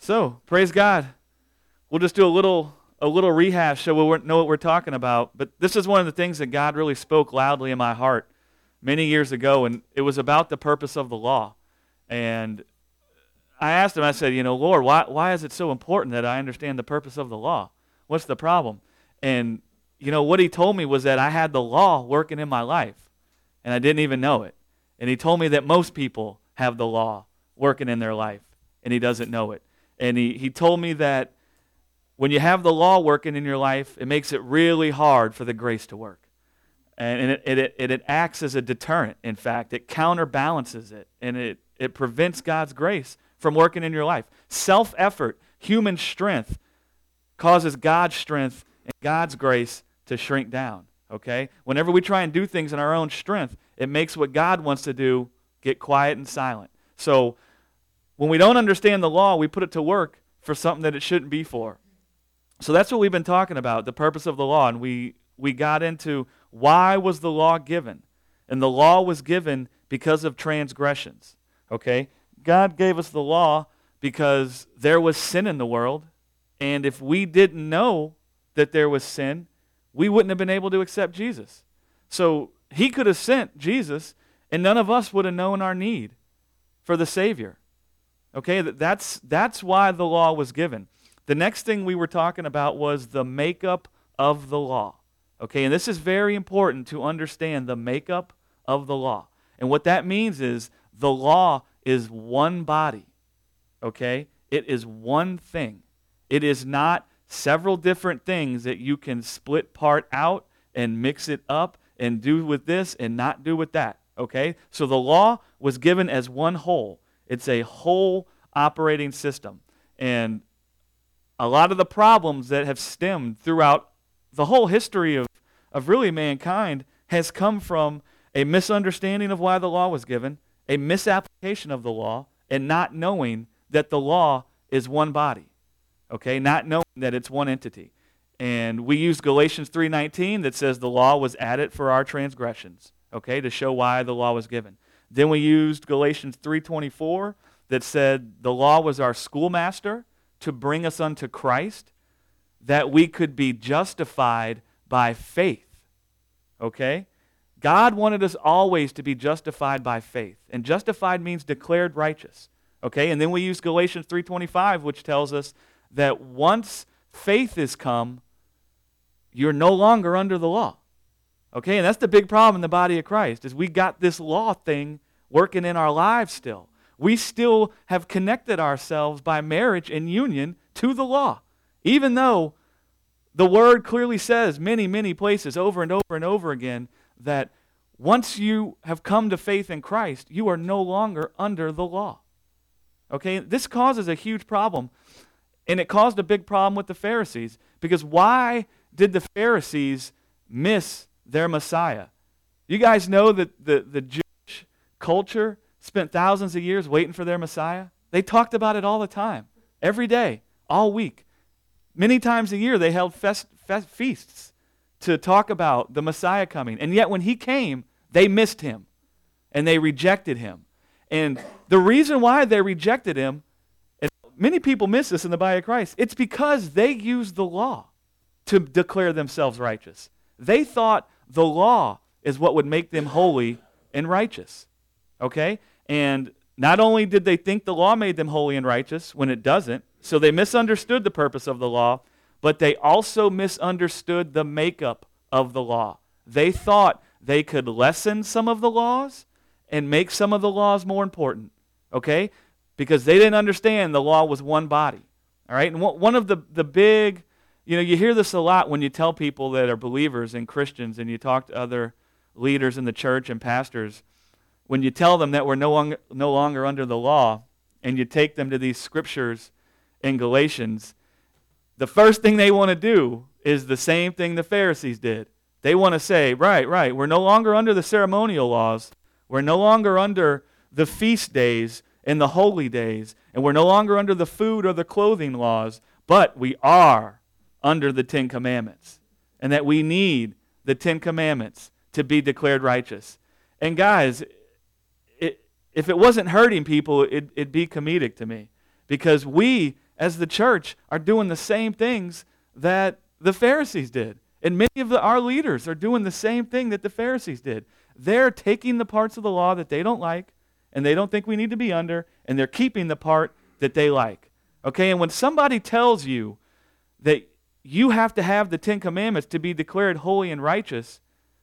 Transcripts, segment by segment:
So, praise God. We'll just do a little rehash so we'll know what we're talking about. But this is one of the things that God really spoke loudly in my heart many years ago, and it was about the purpose of the law. And I asked him, I said, Lord, why is it so important that I understand the purpose of the law? What's the problem? And, what he told me was that I had the law working in my life, and I didn't even know it. And he told me that most people have the law working in their life, and he doesn't know it. And he told me that when you have the law working in your life, it makes it really hard for the grace to work. And it acts as a deterrent, in fact. It counterbalances it, and it prevents God's grace from working in your life. Self-effort, human strength, causes God's strength and God's grace to shrink down, okay? Whenever we try and do things in our own strength, it makes what God wants to do get quiet and silent. So when we don't understand the law, we put it to work for something that it shouldn't be for. So that's what we've been talking about, the purpose of the law. And we got into why was the law given? And the law was given because of transgressions, okay? God gave us the law because there was sin in the world. And if we didn't know that there was sin, we wouldn't have been able to accept Jesus. So he could have sent Jesus, and none of us would have known our need for the Savior. Okay, that's why the law was given. The next thing we were talking about was the makeup of the law. Okay, and this is very important to understand the makeup of the law. And what that means is the law is one body. Okay, it is one thing. It is not several different things that you can split part out and mix it up and do with this and not do with that. Okay, so the law was given as one whole. It's a whole operating system. And a lot of the problems that have stemmed throughout the whole history of really mankind has come from a misunderstanding of why the law was given, a misapplication of the law, and not knowing that the law is one body. Okay, not knowing that it's one entity. And we use Galatians 3:19 that says the law was added for our transgressions, okay, to show why the law was given. Then we used Galatians 3:24 that said the law was our schoolmaster to bring us unto Christ, that we could be justified by faith. Okay? God wanted us always to be justified by faith. And justified means declared righteous. Okay? And then we use Galatians 3:25, which tells us that once faith is come, you're no longer under the law. Okay? And that's the big problem in the body of Christ, is we got this law thing working in our lives still. We still have connected ourselves by marriage and union to the law, even though the Word clearly says many, many places over and over and over again that once you have come to faith in Christ, you are no longer under the law. Okay, this causes a huge problem, and it caused a big problem with the Pharisees, because why did the Pharisees miss their Messiah? You guys know that the Jewish culture spent thousands of years waiting for their Messiah? They talked about it all the time, every day, all week. Many times a year they held feasts to talk about the Messiah coming. And yet when he came, they missed him and they rejected him. And the reason why they rejected him, and many people miss this in the body of Christ, it's because they used the law to declare themselves righteous. They thought the law is what would make them holy and righteous. Okay? And not only did they think the law made them holy and righteous when it doesn't, so they misunderstood the purpose of the law, but they also misunderstood the makeup of the law. They thought they could lessen some of the laws and make some of the laws more important, okay? Because they didn't understand the law was one body, all right? And one of the big, you hear this a lot when you tell people that are believers and Christians and you talk to other leaders in the church and pastors. When you tell them that we're no longer under the law, and you take them to these scriptures in Galatians, the first thing they want to do is the same thing the Pharisees did. They want to say, right, we're no longer under the ceremonial laws, we're no longer under the feast days and the holy days, and we're no longer under the food or the clothing laws, but we are under the Ten Commandments, and that we need the Ten Commandments to be declared righteous. And guys, if it wasn't hurting people, it'd be comedic to me. Because we, as the church, are doing the same things that the Pharisees did. And many of our leaders are doing the same thing that the Pharisees did. They're taking the parts of the law that they don't like and they don't think we need to be under, and they're keeping the part that they like. Okay, and when somebody tells you that you have to have the Ten Commandments to be declared holy and righteous,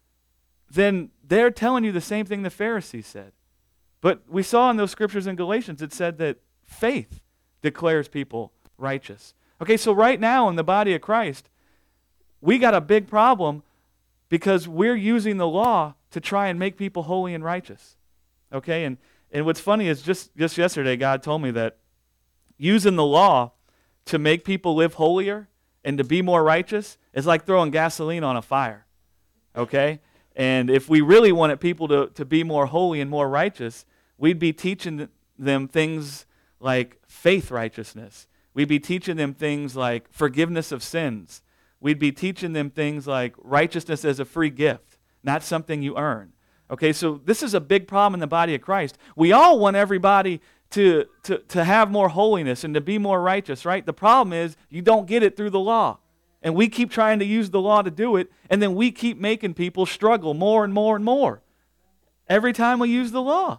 then they're telling you the same thing the Pharisees said. But we saw in those scriptures in Galatians, it said that faith declares people righteous. Okay, so right now in the body of Christ, we got a big problem because we're using the law to try and make people holy and righteous. Okay, and what's funny is just yesterday God told me that using the law to make people live holier and to be more righteous is like throwing gasoline on a fire. Okay? And if we really wanted people to be more holy and more righteous, we'd be teaching them things like faith righteousness. We'd be teaching them things like forgiveness of sins. We'd be teaching them things like righteousness as a free gift, not something you earn. Okay, so this is a big problem in the body of Christ. We all want everybody to have more holiness and to be more righteous, right? The problem is you don't get it through the law. And we keep trying to use the law to do it, and then we keep making people struggle more and more and more every time we use the law.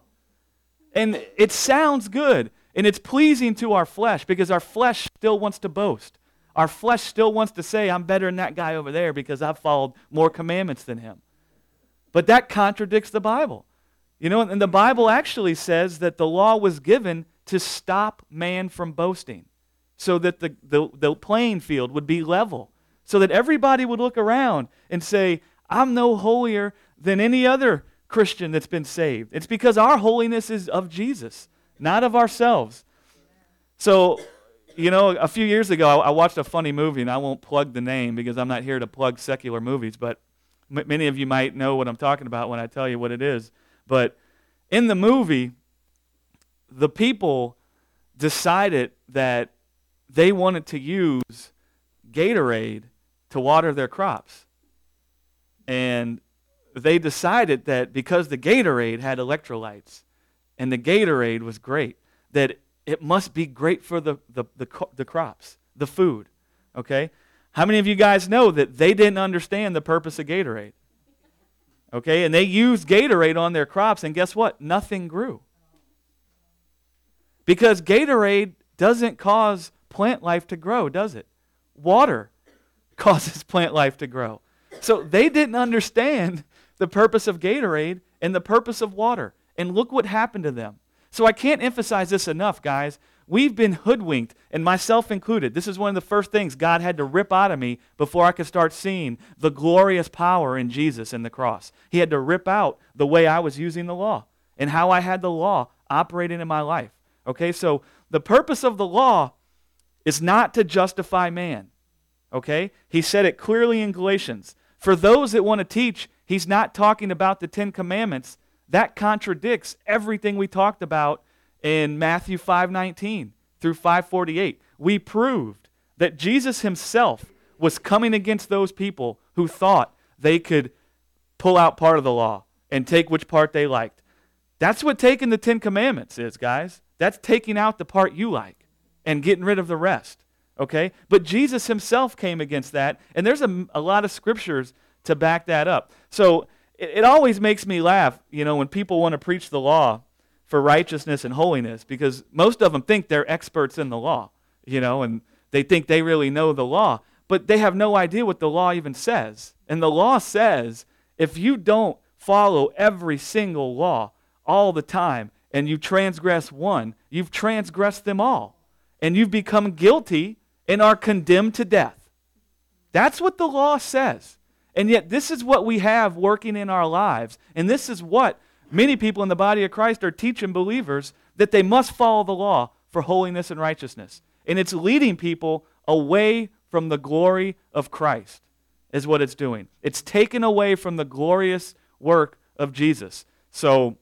And it sounds good, and it's pleasing to our flesh because our flesh still wants to boast. Our flesh still wants to say, I'm better than that guy over there because I've followed more commandments than him. But that contradicts the Bible. You know, and the Bible actually says that the law was given to stop man from boasting so that the playing field would be level, so that everybody would look around and say, I'm no holier than any other Christian that's been saved. It's because our holiness is of Jesus, not of ourselves. So, you know, a few years ago, I watched a funny movie, and I won't plug the name because I'm not here to plug secular movies, but many of you might know what I'm talking about when I tell you what it is. But in the movie, the people decided that they wanted to use Gatorade to water their crops. And they decided that because the Gatorade had electrolytes and the Gatorade was great, that it must be great for the crops, the food. Okay? How many of you guys know that they didn't understand the purpose of Gatorade? Okay, and they used Gatorade on their crops, and guess what? Nothing grew. Because Gatorade doesn't cause plant life to grow, does it? Water causes plant life to grow. So they didn't understand the purpose of Gatorade and the purpose of water. And look what happened to them. So I can't emphasize this enough, guys. We've been hoodwinked, and myself included. This is one of the first things God had to rip out of me before I could start seeing the glorious power in Jesus and the cross. He had to rip out the way I was using the law and how I had the law operating in my life. Okay, so the purpose of the law is not to justify man. Okay? He said it clearly in Galatians. For those that want to teach, he's not talking about the Ten Commandments. That contradicts everything we talked about in Matthew 5:19 through 5:48. We proved that Jesus himself was coming against those people who thought they could pull out part of the law and take which part they liked. That's what taking the Ten Commandments is, guys. That's taking out the part you like and getting rid of the rest. Okay? But Jesus himself came against that, and there's a lot of scriptures to back that up. So it always makes me laugh, you know, when people want to preach the law for righteousness and holiness, because most of them think they're experts in the law, you know, and they think they really know the law, but they have no idea what the law even says. And the law says if you don't follow every single law all the time and you transgress one, you've transgressed them all. And you've become guilty and are condemned to death. That's what the law says. And yet this is what we have working in our lives. And this is what many people in the body of Christ are teaching believers, that they must follow the law for holiness and righteousness. And it's leading people away from the glory of Christ, is what it's doing. It's taken away from the glorious work of Jesus. So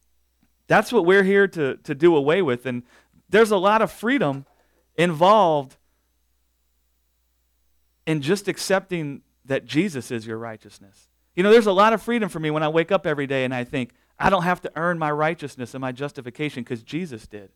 that's what we're here to do away with. And there's a lot of freedom involved in just accepting that Jesus is your righteousness. You know, there's a lot of freedom for me when I wake up every day and I think, I don't have to earn my righteousness and my justification because Jesus did.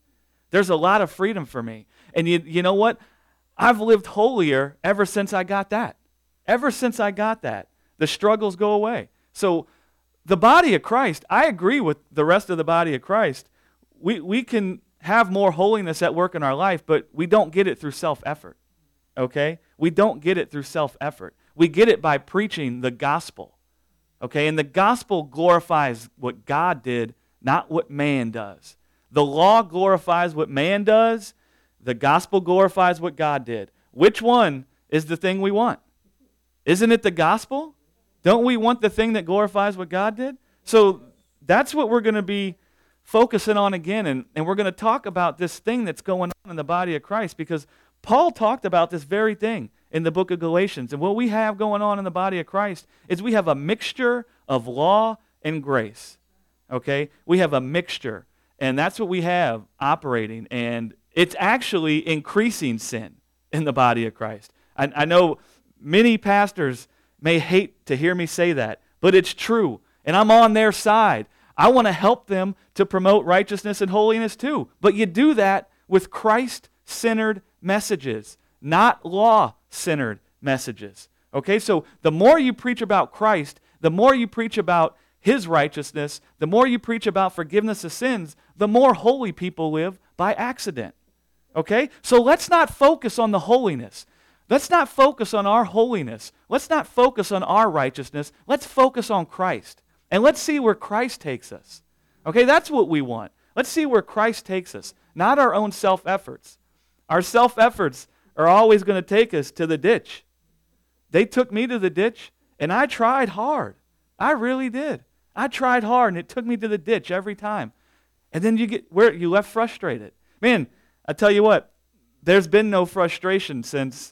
There's a lot of freedom for me. And you know what? I've lived holier ever since I got that. Ever since I got that, the struggles go away. So the body of Christ, I agree with the rest of the body of Christ. We can have more holiness at work in our life, but we don't get it through self-effort. Okay? We don't get it through self-effort. We get it by preaching the gospel. Okay? And the gospel glorifies what God did, not what man does. The law glorifies what man does. The gospel glorifies what God did. Which one is the thing we want? Isn't it the gospel? Don't we want the thing that glorifies what God did? So that's what we're going to be focusing on again. And we're going to talk about this thing that's going on in the body of Christ, because Paul talked about this very thing in the book of Galatians. And what we have going on in the body of Christ is we have a mixture of law and grace. Okay? We have a mixture. And that's what we have operating. And it's actually increasing sin in the body of Christ. I know many pastors may hate to hear me say that, but it's true. And I'm on their side. I want to help them to promote righteousness and holiness too. But you do that with Christ-centered messages, not law-centered messages. Okay, so the more you preach about Christ, the more you preach about His righteousness, the more you preach about forgiveness of sins, the more holy people live by accident. Okay, so let's not focus on the holiness. Let's not focus on our holiness. Let's not focus on our righteousness. Let's focus on Christ. And let's see where Christ takes us. Okay, that's what we want. Let's see where Christ takes us, not our own self-efforts. Our self-efforts are always going to take us to the ditch. They took me to the ditch, and I tried hard. I really did. I tried hard, and it took me to the ditch every time. And then you left frustrated. Man, I tell you what, there's been no frustration since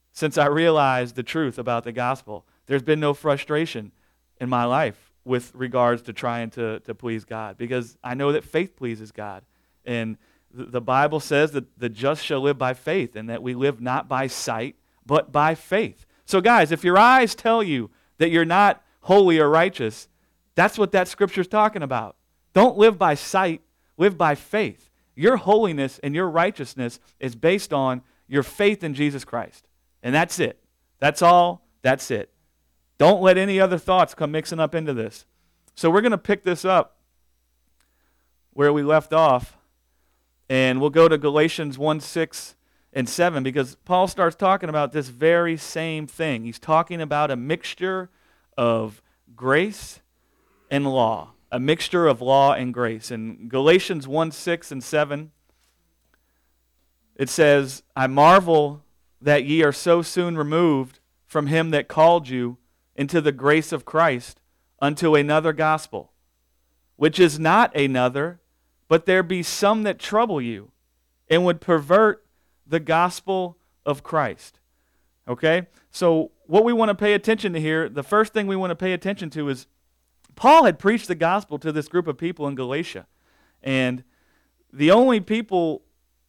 I realized the truth about the gospel. There's been no frustration in my life with regards to trying to please God, because I know that faith pleases God. And the Bible says that the just shall live by faith, and that we live not by sight, but by faith. So guys, if your eyes tell you that you're not holy or righteous, that's what that scripture's talking about. Don't live by sight, live by faith. Your holiness and your righteousness is based on your faith in Jesus Christ. And that's it. That's all. That's it. Don't let any other thoughts come mixing up into this. So we're going to pick this up where we left off, and we'll go to Galatians 1, 6, and 7, because Paul starts talking about this very same thing. He's talking about a mixture of grace and law, a mixture of law and grace. In Galatians 1, 6, and 7, it says, I marvel that ye are so soon removed from him that called you into the grace of Christ unto another gospel, which is not another, but there be some that trouble you and would pervert the gospel of Christ. Okay? So what we want to pay attention to here, the first thing we want to pay attention to is Paul had preached the gospel to this group of people in Galatia. And the people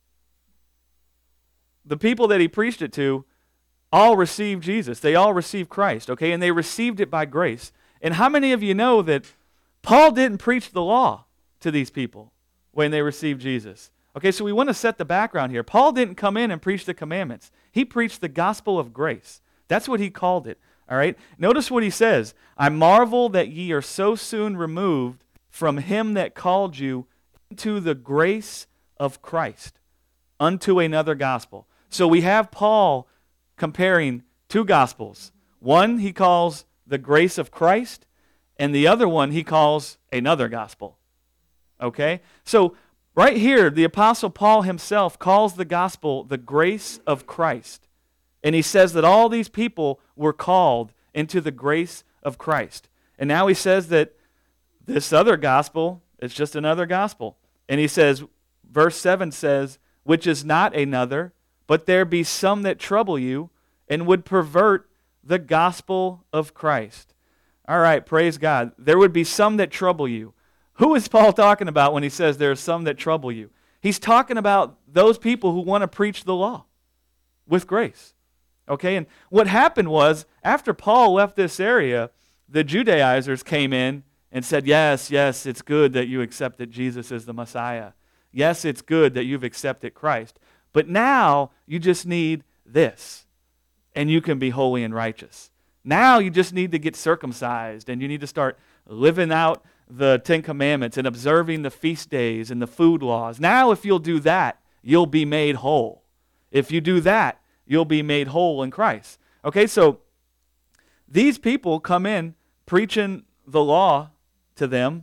that he preached it to all received Jesus. They all received Christ, okay? And they received it by grace. And how many of you know that Paul didn't preach the law to these people when they received Jesus? Okay, so we want to set the background here. Paul didn't come in and preach the commandments. He preached the gospel of grace. That's what he called it, all right? Notice what he says. I marvel that ye are so soon removed from him that called you into the grace of Christ unto another gospel. So we have Paul comparing two gospels. One he calls the grace of Christ, and the other one he calls another gospel. Okay? So right here, the Apostle Paul himself calls the gospel the grace of Christ. And he says that all these people were called into the grace of Christ. And now he says that this other gospel is just another gospel. And he says, verse 7 says, which is not another, but there be some that trouble you and would pervert the gospel of Christ. All right, praise God. There would be some that trouble you. Who is Paul talking about when he says there are some that trouble you? He's talking about those people who want to preach the law with grace. Okay, and what happened was, after Paul left this area, the Judaizers came in and said, yes, it's good that you accept that Jesus is the Messiah. Yes, it's good that you've accepted Christ. But now you just need this, and you can be holy and righteous. Now you just need to get circumcised, and you need to start living out the Ten Commandments and observing the feast days and the food laws. Now if you'll do that, you'll be made whole. If you do that, you'll be made whole in Christ. Okay, so these people come in preaching the law to them,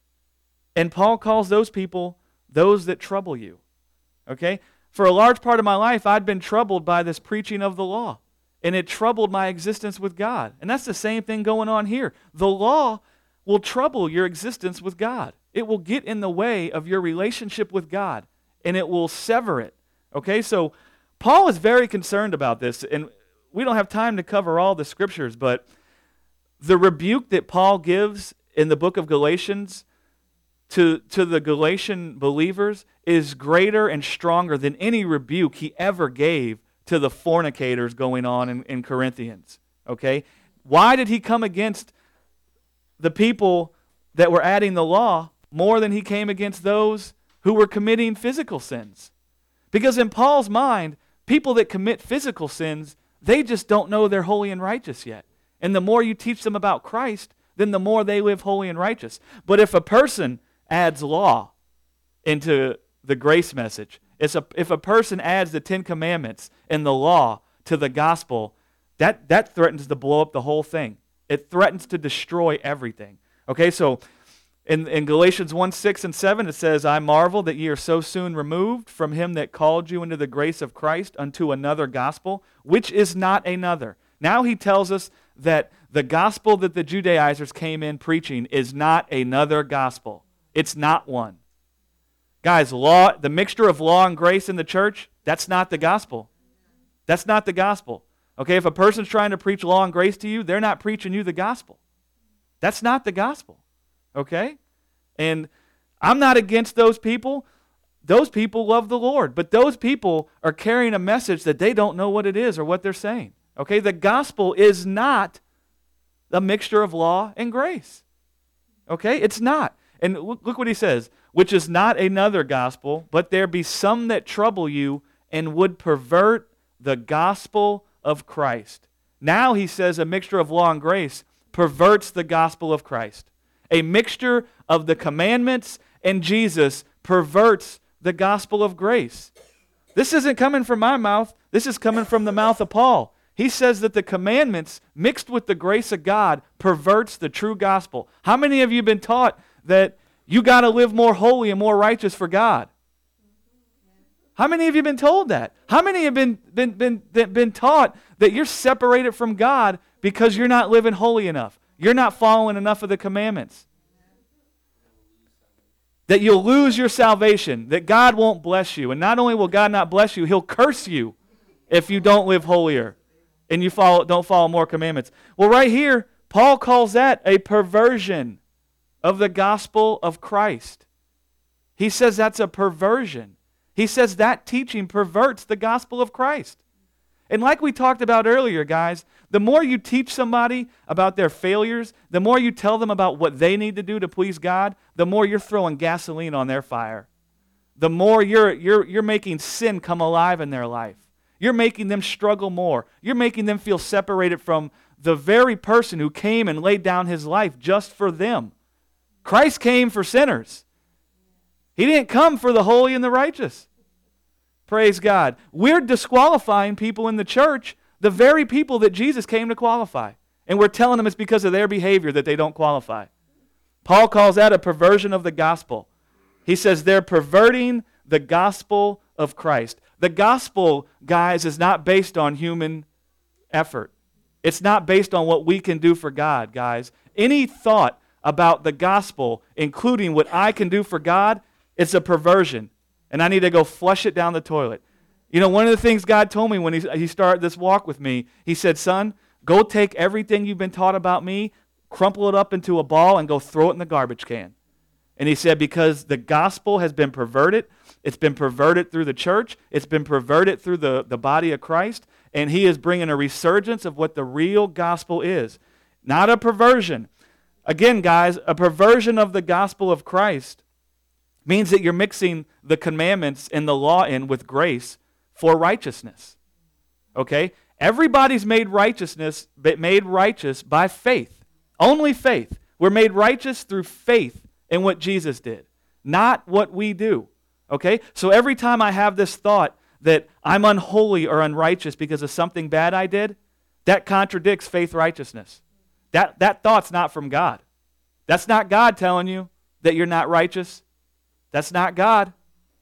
and Paul calls those people those that trouble you. Okay? For a large part of my life, I'd been troubled by this preaching of the law, and it troubled my existence with God. And that's the same thing going on here. The law will trouble your existence with God. It will get in the way of your relationship with God, and it will sever it. Okay? So Paul is very concerned about this, and we don't have time to cover all the scriptures, but the rebuke that Paul gives in the book of Galatians to the Galatian believers is greater and stronger than any rebuke he ever gave to the fornicators going on in Corinthians. Okay? Why did he come against the people that were adding the law more than he came against those who were committing physical sins? Because in Paul's mind, people that commit physical sins, they just don't know they're holy and righteous yet. And the more you teach them about Christ, then the more they live holy and righteous. But if a person adds law into the grace message, if a person adds the Ten Commandments and the law to the gospel, that threatens to blow up the whole thing. It threatens to destroy everything. Okay, so in Galatians 1, 6 and 7, it says, I marvel that ye are so soon removed from him that called you into the grace of Christ unto another gospel, which is not another. Now he tells us that the gospel that the Judaizers came in preaching is not another gospel. It's not one. Guys, the mixture of law and grace in the church, that's not the gospel. That's not the gospel. Okay, if a person's trying to preach law and grace to you, they're not preaching you the gospel. That's not the gospel. Okay? And I'm not against those people. Those people love the Lord. But those people are carrying a message that they don't know what it is or what they're saying. Okay? The gospel is not a mixture of law and grace. Okay? It's not. And look what he says. Which is not another gospel, but there be some that trouble you and would pervert the gospel of Christ. Now he says a mixture of law and grace perverts the gospel of Christ. A mixture of the commandments and Jesus perverts the gospel of grace. This isn't coming from my mouth. This is coming from the mouth of Paul. He says that the commandments mixed with the grace of God perverts the true gospel. How many of you have been taught that you got to live more holy and more righteous for God? How many of you have been told that? How many have been taught that you're separated from God because you're not living holy enough? You're not following enough of the commandments. That you'll lose your salvation, that God won't bless you. And not only will God not bless you, He'll curse you if you don't live holier and you don't follow more commandments. Well, right here, Paul calls that a perversion of the gospel of Christ. He says that's a perversion. He says that teaching perverts the gospel of Christ. And like we talked about earlier, guys, the more you teach somebody about their failures, the more you tell them about what they need to do to please God, the more you're throwing gasoline on their fire. The more you're making sin come alive in their life. You're making them struggle more. You're making them feel separated from the very person who came and laid down His life just for them. Christ came for sinners. He didn't come for the holy and the righteous. Praise God. We're disqualifying people in the church, the very people that Jesus came to qualify. And we're telling them it's because of their behavior that they don't qualify. Paul calls that a perversion of the gospel. He says they're perverting the gospel of Christ. The gospel, guys, is not based on human effort. It's not based on what we can do for God, guys. Any thought about the gospel, including what I can do for God, it's a perversion. And I need to go flush it down the toilet. You know, one of the things God told me when he started this walk with me, He said, son, go take everything you've been taught about me, crumple it up into a ball, and go throw it in the garbage can. And He said, because the gospel has been perverted, it's been perverted through the church, it's been perverted through the body of Christ, and He is bringing a resurgence of what the real gospel is. Not a perversion. Again, guys, a perversion of the gospel of Christ means that you're mixing the commandments and the law in with grace for righteousness. Okay? Everybody's made righteous by faith. Only faith. We're made righteous through faith in what Jesus did, not what we do. Okay? So every time I have this thought that I'm unholy or unrighteous because of something bad I did, that contradicts faith righteousness. That thought's not from God. That's not God telling you that you're not righteous. That's not God.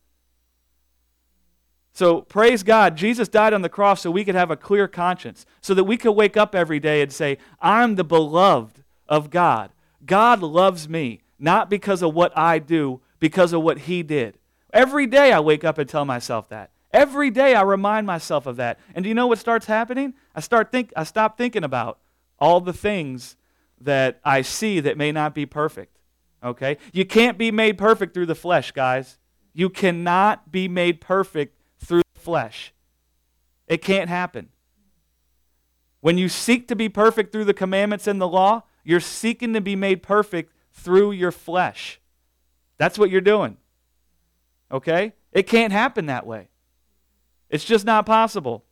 So praise God, Jesus died on the cross so we could have a clear conscience, so that we could wake up every day and say, I'm the beloved of God. God loves me, not because of what I do, because of what He did. Every day I wake up and tell myself that. Every day I remind myself of that. And do you know what starts happening? I stop thinking about all the things that I see that may not be perfect. Okay? You can't be made perfect through the flesh, guys. You cannot be made perfect through the flesh. It can't happen. When you seek to be perfect through the commandments and the law, you're seeking to be made perfect through your flesh. That's what you're doing. Okay? It can't happen that way. It's just not possible.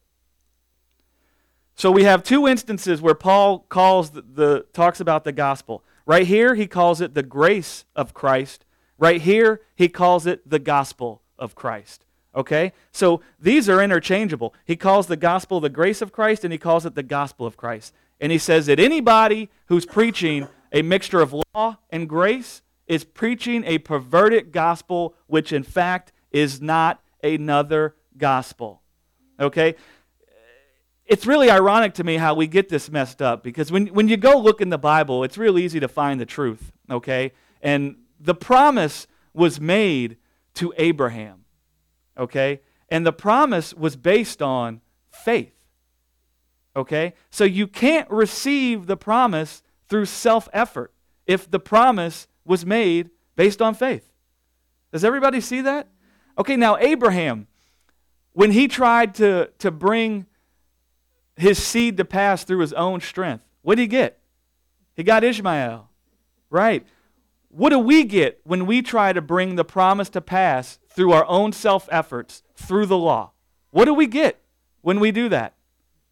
So we have two instances where Paul talks about the gospel. Right here, he calls it the grace of Christ. Right here, he calls it the gospel of Christ. Okay? So these are interchangeable. He calls the gospel the grace of Christ, and he calls it the gospel of Christ. And he says that anybody who's preaching a mixture of law and grace is preaching a perverted gospel, which in fact is not another gospel. Okay? It's really ironic to me how we get this messed up, because when you go look in the Bible, it's real easy to find the truth. Okay? And the promise was made to Abraham. Okay? And the promise was based on faith. Okay? So you can't receive the promise through self-effort if the promise was made based on faith. Does everybody see that? Okay, now Abraham, when he tried to bring his seed to pass through his own strength, what did he get? He got Ishmael. Right. What do we get when we try to bring the promise to pass through our own self-efforts, through the law? What do we get when we do that?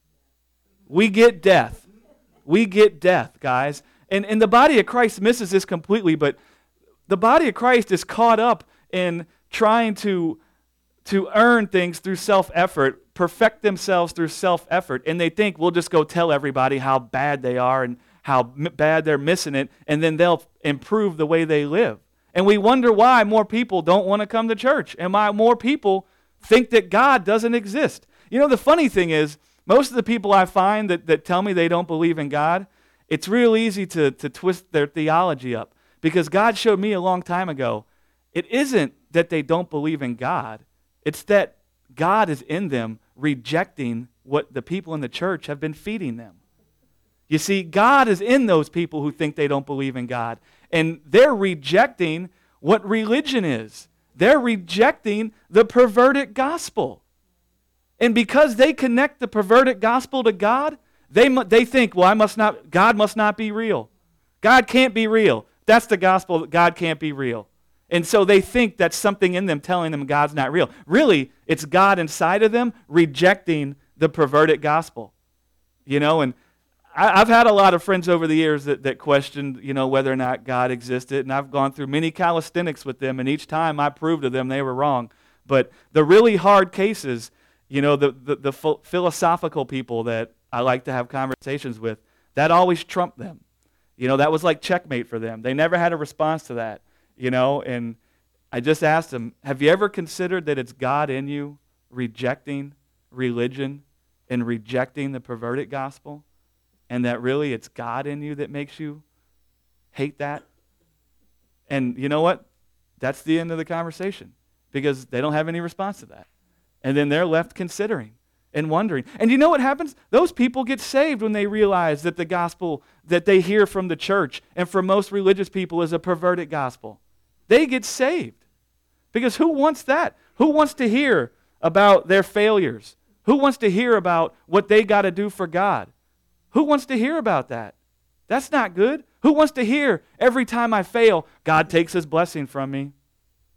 We get death. We get death, guys. And the body of Christ misses this completely, but the body of Christ is caught up in trying to earn things through self-effort, perfect themselves through self-effort, and they think we'll just go tell everybody how bad they are and how bad they're missing it, and then they'll improve the way they live. And we wonder why more people don't want to come to church, and why more people think that God doesn't exist. You know, the funny thing is, most of the people I find that tell me they don't believe in God, it's real easy to twist their theology up. Because God showed me a long time ago, it isn't that they don't believe in God. It's that God is in them rejecting what the people in the church have been feeding them. You see, God is in those people who think they don't believe in God. And they're rejecting what religion is. They're rejecting the perverted gospel. And because they connect the perverted gospel to God, they think, well, God must not be real. God can't be real. That's the gospel, that God can't be real. And so they think that's something in them telling them God's not real. Really, it's God inside of them rejecting the perverted gospel. You know, and I've had a lot of friends over the years that questioned, you know, whether or not God existed, and I've gone through many calisthenics with them, and each time I proved to them they were wrong. But the really hard cases, you know, the philosophical people that I like to have conversations with, that always trumped them. You know, that was like checkmate for them. They never had a response to that, you know, and I just asked them, have you ever considered that it's God in you rejecting religion and rejecting the perverted gospel? And that really it's God in you that makes you hate that? And you know what? That's the end of the conversation, because they don't have any response to that. And then they're left considering and wondering. And you know what happens? Those people get saved when they realize that the gospel that they hear from the church and from most religious people is a perverted gospel. They get saved. Because who wants that? Who wants to hear about their failures? Who wants to hear about what they got to do for God? Who wants to hear about that? That's not good. Who wants to hear every time I fail, God takes His blessing from me?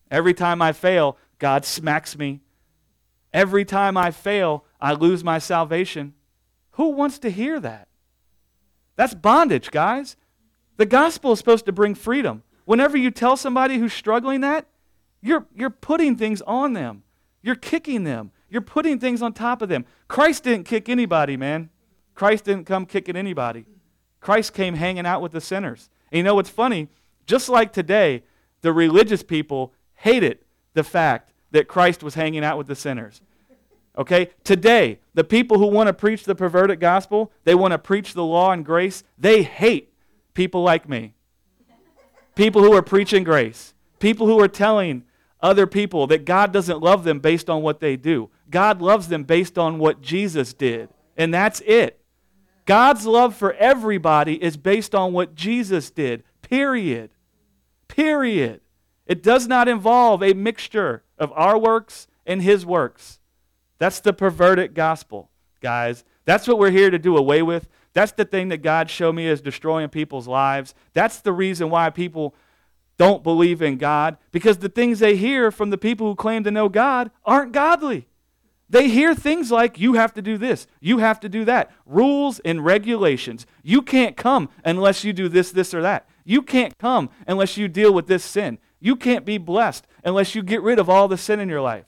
Every time I fail, God smacks me. Every time I fail, I lose my salvation. Who wants to hear that? That's bondage, guys. The gospel is supposed to bring freedom. Whenever you tell somebody who's struggling that, you're putting things on them. You're kicking them. You're putting things on top of them. Christ didn't kick anybody, man. Christ didn't come kicking anybody. Christ came hanging out with the sinners. And you know what's funny? Just like today, the religious people hated the fact that Christ was hanging out with the sinners. Okay? Today, the people who want to preach the perverted gospel, they want to preach the law and grace, they hate people like me. People who are preaching grace. People who are telling other people that God doesn't love them based on what they do. God loves them based on what Jesus did. And that's it. God's love for everybody is based on what Jesus did. Period. Period. It does not involve a mixture of our works and His works. That's the perverted gospel, guys. That's what we're here to do away with. That's the thing that God showed me is destroying people's lives. That's the reason why people don't believe in God, because the things they hear from the people who claim to know God aren't godly. They hear things like, you have to do this, you have to do that, rules and regulations. You can't come unless you do this, this, or that. You can't come unless you deal with this sin. You can't be blessed unless you get rid of all the sin in your life.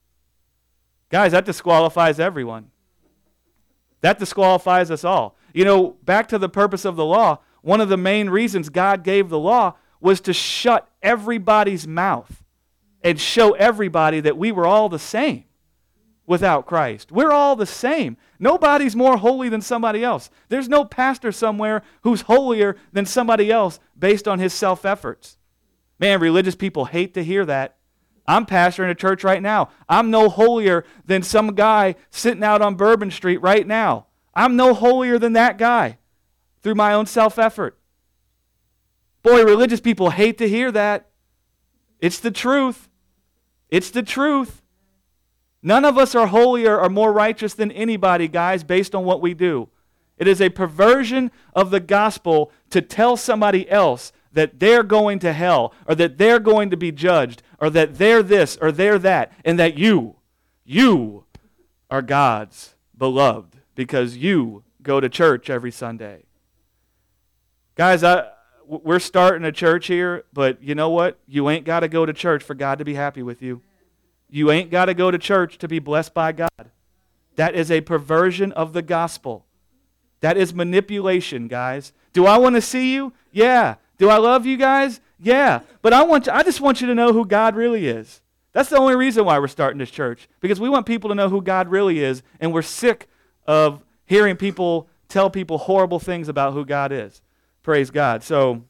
Guys, that disqualifies everyone. That disqualifies us all. You know, back to the purpose of the law, one of the main reasons God gave the law was to shut everybody's mouth and show everybody that we were all the same without Christ. We're all the same. Nobody's more holy than somebody else. There's no pastor somewhere who's holier than somebody else based on his self-efforts. Man, religious people hate to hear that. I'm pastoring a church right now. I'm no holier than some guy sitting out on Bourbon Street right now. I'm no holier than that guy through my own self-effort. Boy, religious people hate to hear that. It's the truth. It's the truth. None of us are holier or more righteous than anybody, guys, based on what we do. It is a perversion of the gospel to tell somebody else that they're going to hell, or that they're going to be judged, or that they're this or they're that, and that you are God's beloved because you go to church every Sunday. Guys, we're starting a church here, but you know what? You ain't got to go to church for God to be happy with you. You ain't got to go to church to be blessed by God. That is a perversion of the gospel. That is manipulation, guys. Do I want to see you? Yeah. Do I love you guys? Yeah. But I just want you to know who God really is. That's the only reason why we're starting this church, because we want people to know who God really is, and we're sick of hearing people tell people horrible things about who God is. Praise God. So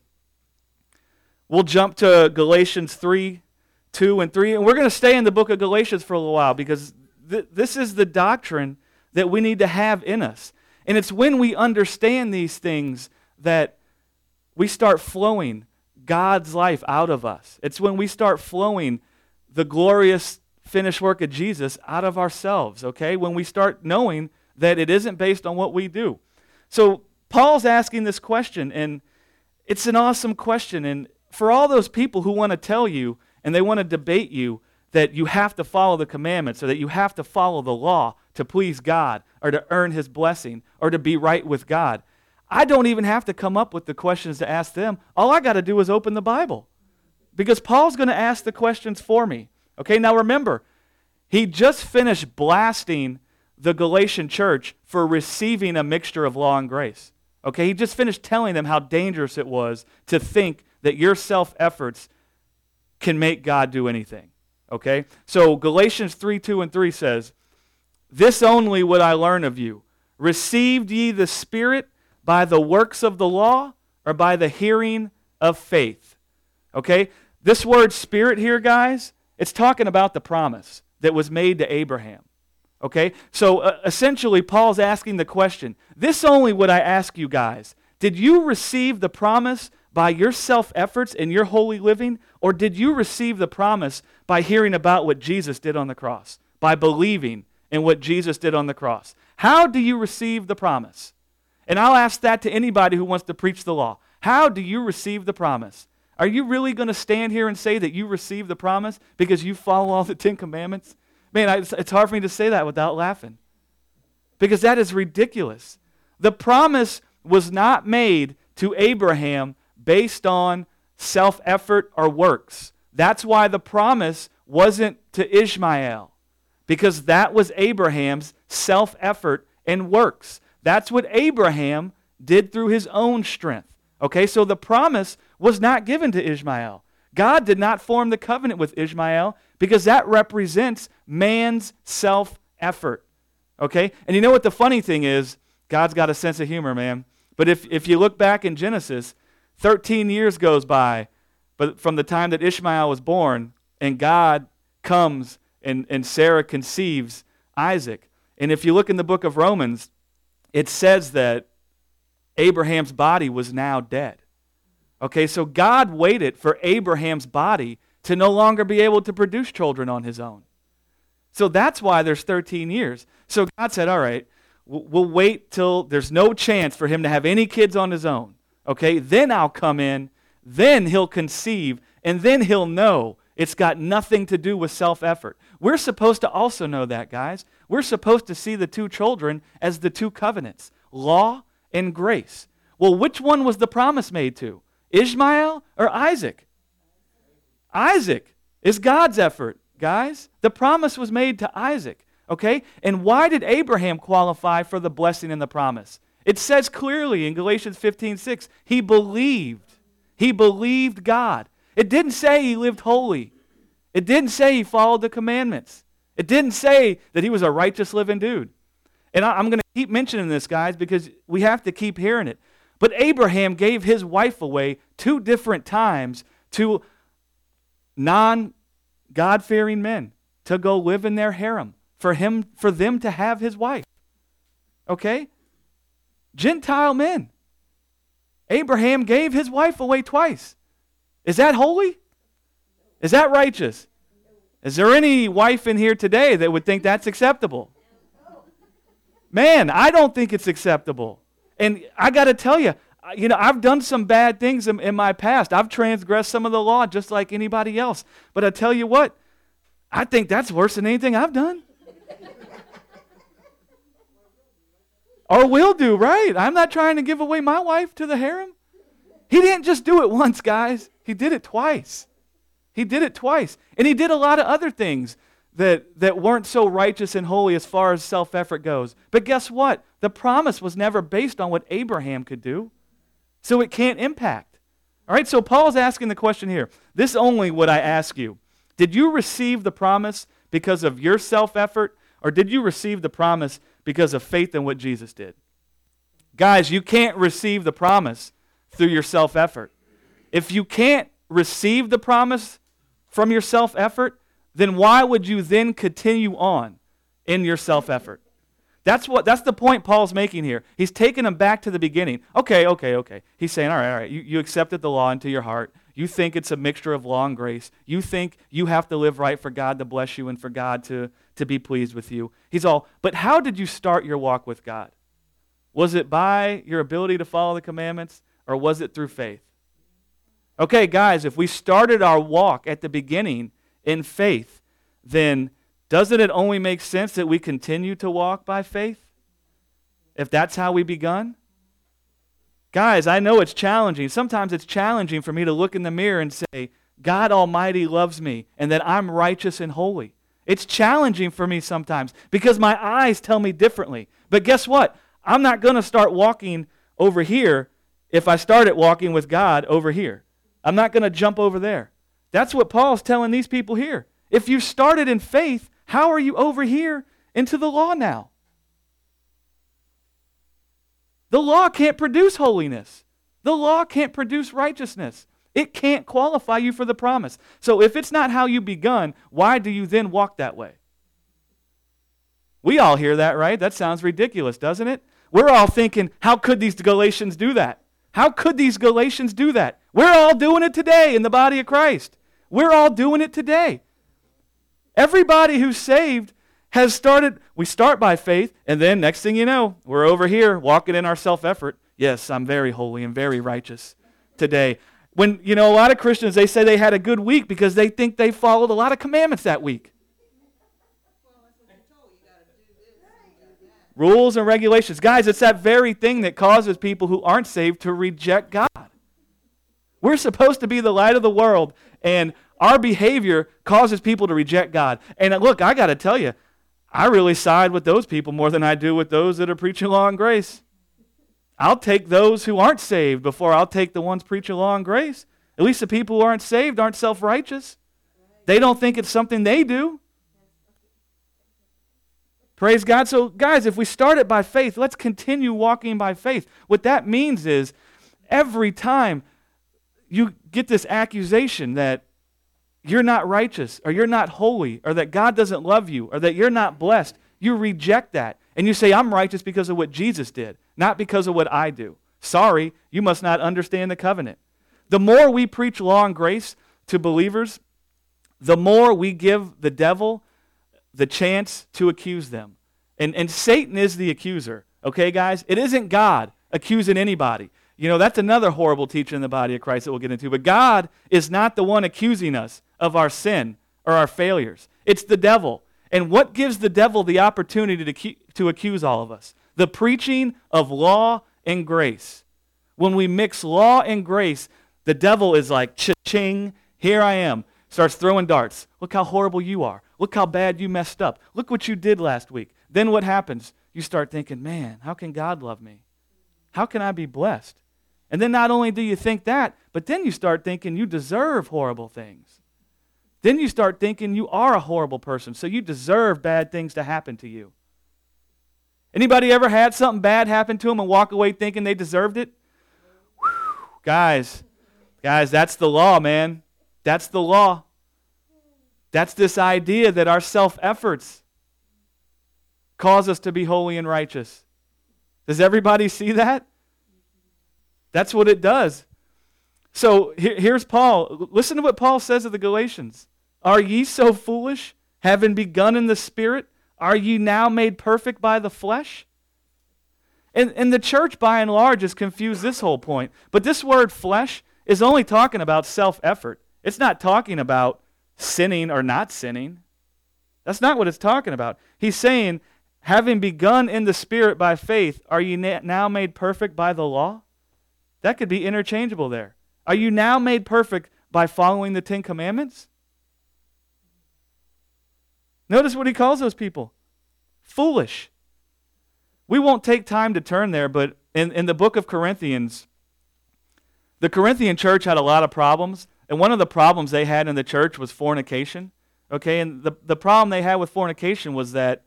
we'll jump to Galatians 3:2 and 3, and we're going to stay in the book of Galatians for a little while, because this is the doctrine that we need to have in us. And it's when we understand these things that we start flowing God's life out of us. It's when we start flowing the glorious finished work of Jesus out of ourselves, okay? When we start knowing that it isn't based on what we do. So Paul's asking this question, and it's an awesome question. And for all those people who want to tell you and they want to debate you that you have to follow the commandments or that you have to follow the law to please God or to earn His blessing or to be right with God, I don't even have to come up with the questions to ask them. All I got to do is open the Bible, because Paul's going to ask the questions for me. Okay, now remember, he just finished blasting the Galatian church for receiving a mixture of law and grace. Okay, he just finished telling them how dangerous it was to think that your self-efforts can make God do anything. Okay, so Galatians 3:2 and 3 says, "This only would I learn of you. Received ye the Spirit by the works of the law, or by the hearing of faith?" Okay? This word Spirit here, guys, it's talking about the promise that was made to Abraham. Okay? So essentially, Paul's asking the question, this only would I ask you guys, did you receive the promise by your self-efforts and your holy living, or did you receive the promise by hearing about what Jesus did on the cross, by believing in what Jesus did on the cross? How do you receive the promise? And I'll ask that to anybody who wants to preach the law. How do you receive the promise? Are you really going to stand here and say that you received the promise because you follow all the 10 commandments? Man, it's hard for me to say that without laughing, because that is ridiculous. The promise was not made to Abraham based on self-effort or works. That's why the promise wasn't to Ishmael, because that was Abraham's self-effort and works. That's what Abraham did through his own strength. Okay, so the promise was not given to Ishmael. God did not form the covenant with Ishmael because that represents man's self-effort. Okay, and you know what the funny thing is? God's got a sense of humor, man. But if you look back in Genesis, 13 years goes by, but from the time that Ishmael was born, and God comes and Sarah conceives Isaac. And if you look in the book of Romans, it says that Abraham's body was now dead. Okay, so God waited for Abraham's body to no longer be able to produce children on his own. So that's why there's 13 years. So God said, all right, we'll wait till there's no chance for him to have any kids on his own. Okay, then I'll come in, then he'll conceive, and then he'll know it's got nothing to do with self-effort. We're supposed to also know that, guys. We're supposed to see the two children as the two covenants, law and grace. Well, which one was the promise made to? Ishmael or Isaac? Isaac is God's effort, guys. The promise was made to Isaac, okay? And why did Abraham qualify for the blessing and the promise? It says clearly in Galatians 15:6, he believed. He believed God. It didn't say he lived holy. It didn't say he followed the commandments. It didn't say that he was a righteous living dude. And I'm going to keep mentioning this, guys, because we have to keep hearing it. But Abraham gave his wife away 2 different times to non-God-fearing men to go live in their harem, for them to have his wife. Okay? Gentile men. Abraham gave his wife away twice. Is that holy? Is that righteous? Is there any wife in here today that would think that's acceptable? Man, I don't think it's acceptable. And I got to tell you, I've done some bad things in my past. I've transgressed some of the law just like anybody else. But I tell you what, I think that's worse than anything I've done. Or will do, right? I'm not trying to give away my wife to the harem. He didn't just do it once, guys. He did it twice. He did it twice. And he did a lot of other things that weren't so righteous and holy as far as self-effort goes. But guess what? The promise was never based on what Abraham could do, so it can't impact. All right, so Paul's asking the question here. This only would I ask you. Did you receive the promise because of your self-effort, or did you receive the promise because of faith in what Jesus did? Guys, you can't receive the promise through your self-effort. If you can't receive the promise from your self-effort, then why would you then continue on in your self-effort? That's the point Paul's making here. He's taking them back to the beginning. Okay. He's saying, all right. You accepted the law into your heart. You think it's a mixture of law and grace. You think you have to live right for God to bless you and for God to be pleased with you. But how did you start your walk with God? Was it by your ability to follow the commandments, or was it through faith? Okay, guys, if we started our walk at the beginning in faith, then doesn't it only make sense that we continue to walk by faith? If that's how we begun? Guys, I know it's challenging. Sometimes it's challenging for me to look in the mirror and say, God Almighty loves me and that I'm righteous and holy. It's challenging for me sometimes because my eyes tell me differently. But guess what? I'm not going to start walking over here if I started walking with God over here. I'm not going to jump over there. That's what Paul's telling these people here. If you started in faith, how are you over here into the law now? The law can't produce holiness. The law can't produce righteousness. It can't qualify you for the promise. So if it's not how you begun, why do you then walk that way? We all hear that, right? That sounds ridiculous, doesn't it? We're all thinking, how could these Galatians do that? How could these Galatians do that? We're all doing it today in the body of Christ. We're all doing it today. Everybody who's saved has started, we start by faith, and then next thing you know, we're over here walking in our self-effort. Yes, I'm very holy and very righteous today. When, a lot of Christians, they say they had a good week because they think they followed a lot of commandments that week. Rules and regulations. Guys, it's that very thing that causes people who aren't saved to reject God. We're supposed to be the light of the world, and our behavior causes people to reject God. And look, I got to tell you, I really side with those people more than I do with those that are preaching law and grace. I'll take those who aren't saved before I'll take the ones preaching law and grace. At least the people who aren't saved aren't self-righteous. They don't think it's something they do. Praise God. So, guys, if we start it by faith, let's continue walking by faith. What that means is every time you get this accusation that you're not righteous or you're not holy or that God doesn't love you or that you're not blessed, you reject that. And you say, I'm righteous because of what Jesus did, not because of what I do. Sorry, you must not understand the covenant. The more we preach law and grace to believers, the more we give the devil the chance to accuse them. And Satan is the accuser, okay, guys? It isn't God accusing anybody. That's another horrible teaching in the body of Christ that we'll get into. But God is not the one accusing us of our sin or our failures. It's the devil. And what gives the devil the opportunity to accuse all of us? The preaching of law and grace. When we mix law and grace, the devil is like, cha-ching, here I am. Starts throwing darts. Look how horrible you are. Look how bad you messed up. Look what you did last week. Then what happens? You start thinking, man, how can God love me? How can I be blessed? And then not only do you think that, but then you start thinking you deserve horrible things. Then you start thinking you are a horrible person, so you deserve bad things to happen to you. Anybody ever had something bad happen to them and walk away thinking they deserved it? Whew. Guys, that's the law, man. That's the law. That's this idea that our self-efforts cause us to be holy and righteous. Does everybody see that? That's what it does. So here's Paul. Listen to what Paul says to the Galatians. Are ye so foolish, having begun in the Spirit? Are ye now made perfect by the flesh? And the church, by and large, has confused this whole point. But this word flesh is only talking about self-effort. It's not talking about sinning or not sinning. That's not what it's talking about. He's saying, having begun in the Spirit by faith, are you now made perfect by the law? That could be interchangeable there. Are you now made perfect by following the Ten Commandments? Notice what he calls those people. Foolish. We won't take time to turn there, but in the book of Corinthians, the Corinthian church had a lot of problems, and one of the problems they had in the church was fornication. Okay, and the problem they had with fornication was that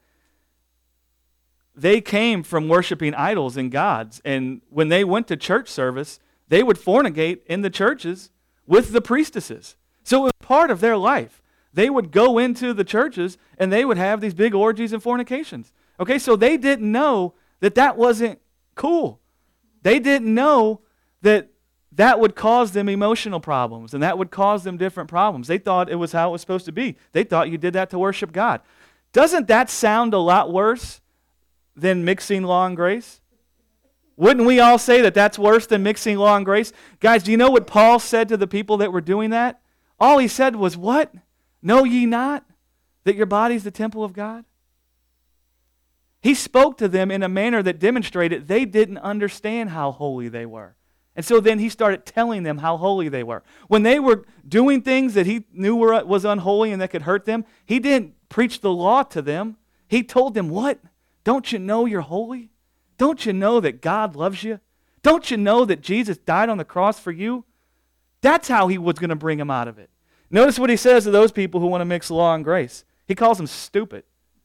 they came from worshiping idols and gods, and when they went to church service, they would fornicate in the churches with the priestesses. So it was part of their life. They would go into the churches, and they would have these big orgies and fornications. Okay, so they didn't know that that wasn't cool. They didn't know that that would cause them emotional problems, and that would cause them different problems. They thought it was how it was supposed to be. They thought you did that to worship God. Doesn't that sound a lot worse than mixing law and grace? Wouldn't we all say that that's worse than mixing law and grace? Guys, do you know what Paul said to the people that were doing that? All he said was, what? Know ye not that your body is the temple of God? He spoke to them in a manner that demonstrated they didn't understand how holy they were. And so then he started telling them how holy they were. When they were doing things that he knew was unholy and that could hurt them, he didn't preach the law to them. He told them, what? Don't you know you're holy? Don't you know that God loves you? Don't you know that Jesus died on the cross for you? That's how he was going to bring them out of it. Notice what he says to those people who want to mix law and grace. He calls them stupid,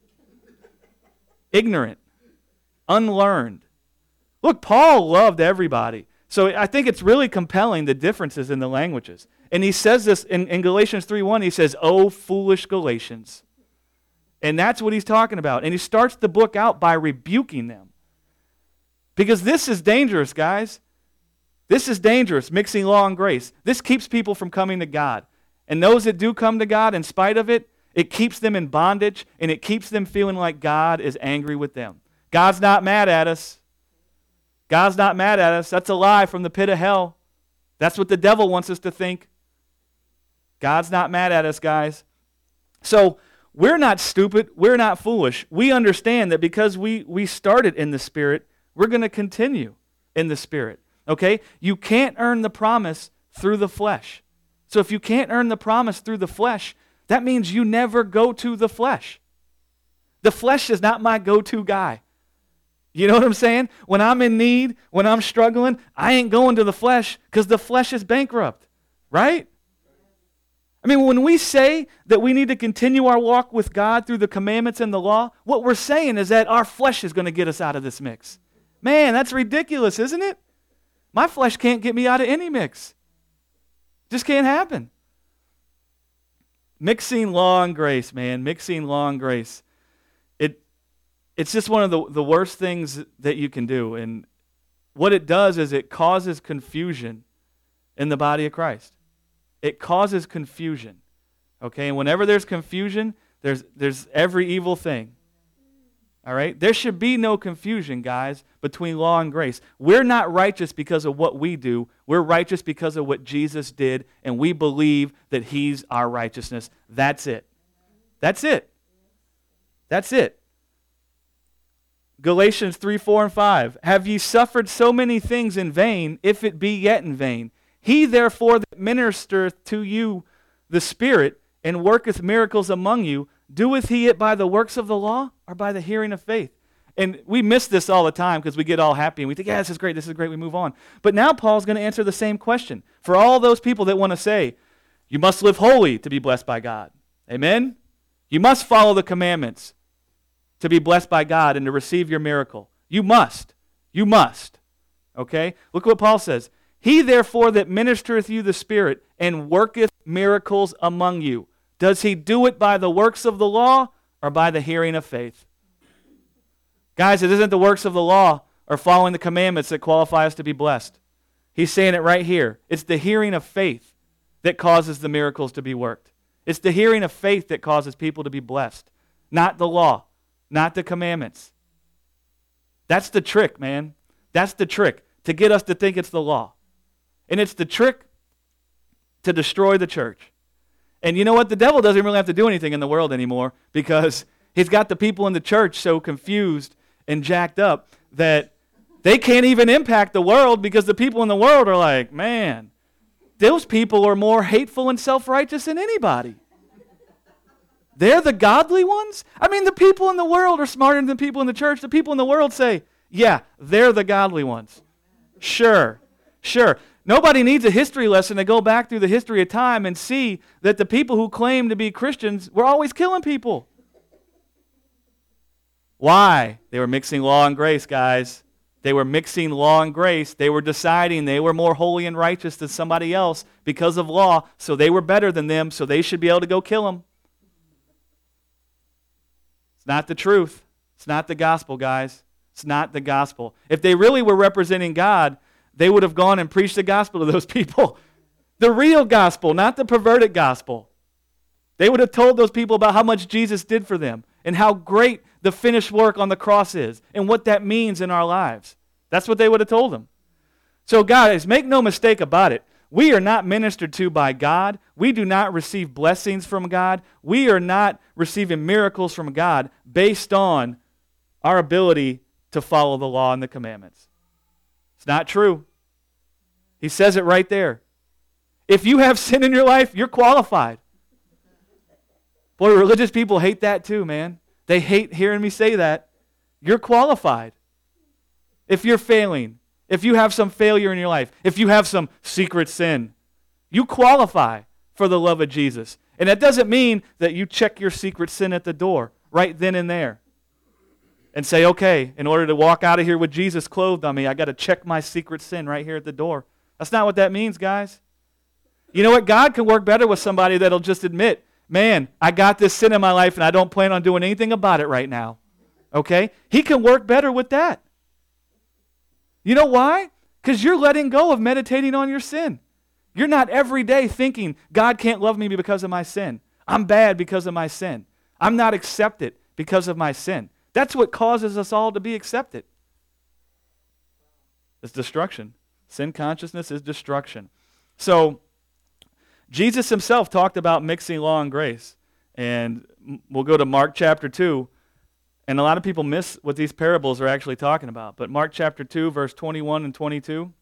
ignorant, unlearned. Look, Paul loved everybody. So I think it's really compelling, the differences in the languages. And he says this in Galatians 3:1, he says, "O foolish Galatians." And that's what he's talking about. And he starts the book out by rebuking them. Because this is dangerous, guys. This is dangerous, mixing law and grace. This keeps people from coming to God. And those that do come to God, in spite of it, it keeps them in bondage, and it keeps them feeling like God is angry with them. God's not mad at us. God's not mad at us. That's a lie from the pit of hell. That's what the devil wants us to think. God's not mad at us, guys. So we're not stupid. We're not foolish. We understand that because we started in the Spirit, we're going to continue in the Spirit. Okay? You can't earn the promise through the flesh. So if you can't earn the promise through the flesh, that means you never go to the flesh. The flesh is not my go-to guy. You know what I'm saying? When I'm in need, when I'm struggling, I ain't going to the flesh because the flesh is bankrupt, right? I mean, when we say that we need to continue our walk with God through the commandments and the law, what we're saying is that our flesh is going to get us out of this mix. Man, that's ridiculous, isn't it? My flesh can't get me out of any mix. Just can't happen. Mixing law and grace, man. Mixing law and grace. It's just one of the worst things that you can do. And what it does is it causes confusion in the body of Christ. It causes confusion. Okay? And whenever there's confusion, there's every evil thing. All right? There should be no confusion, guys, between law and grace. We're not righteous because of what we do. We're righteous because of what Jesus did, and we believe that He's our righteousness. That's it. That's it. That's it. Galatians 3, 4, and 5. Have ye suffered so many things in vain, if it be yet in vain? He therefore that ministereth to you the Spirit, and worketh miracles among you, doeth he it by the works of the law, or by the hearing of faith? And we miss this all the time because we get all happy and we think, yeah, this is great, we move on. But now Paul's going to answer the same question. For all those people that want to say, you must live holy to be blessed by God. Amen? You must follow the commandments to be blessed by God and to receive your miracle. You must. You must. Okay? Look what Paul says. He therefore that ministereth you the Spirit and worketh miracles among you. Does he do it by the works of the law or by the hearing of faith? Guys, it isn't the works of the law or following the commandments that qualify us to be blessed. He's saying it right here. It's the hearing of faith that causes the miracles to be worked. It's the hearing of faith that causes people to be blessed, not the law. Not the commandments. That's the trick, man. That's the trick, to get us to think it's the law. And it's the trick to destroy the church. And you know what? The devil doesn't really have to do anything in the world anymore because he's got the people in the church so confused and jacked up that they can't even impact the world because the people in the world are like, man, those people are more hateful and self-righteous than anybody. They're the godly ones? I mean, the people in the world are smarter than the people in the church. The people in the world say, yeah, they're the godly ones. Sure. Nobody needs a history lesson to go back through the history of time and see that the people who claim to be Christians were always killing people. Why? They were mixing law and grace, guys. They were mixing law and grace. They were deciding they were more holy and righteous than somebody else because of law, so they were better than them, so they should be able to go kill them. It's not the truth. It's not the gospel, guys. It's not the gospel. If they really were representing God, they would have gone and preached the gospel to those people. The real gospel, not the perverted gospel. They would have told those people about how much Jesus did for them and how great the finished work on the cross is and what that means in our lives. That's what they would have told them. So guys, make no mistake about it. We are not ministered to by God. We do not receive blessings from God. We are not receiving miracles from God based on our ability to follow the law and the commandments. It's not true. He says it right there. If you have sin in your life, you're qualified. Boy, religious people hate that too, man. They hate hearing me say that. You're qualified. If you're failing, if you have some failure in your life, if you have some secret sin, you qualify for the love of Jesus. And that doesn't mean that you check your secret sin at the door right then and there and say, okay, in order to walk out of here with Jesus clothed on me, I got to check my secret sin right here at the door. That's not what that means, guys. You know what? God can work better with somebody that'll just admit, man, I got this sin in my life and I don't plan on doing anything about it right now. Okay? He can work better with that. You know why? Because you're letting go of meditating on your sin. You're not every day thinking, God can't love me because of my sin. I'm bad because of my sin. I'm not accepted because of my sin. That's what causes us all to be accepted. It's destruction. Sin consciousness is destruction. So Jesus himself talked about mixing law and grace. And we'll go to Mark chapter 2. And a lot of people miss what these parables are actually talking about. But Mark chapter 2, verse 21 and 22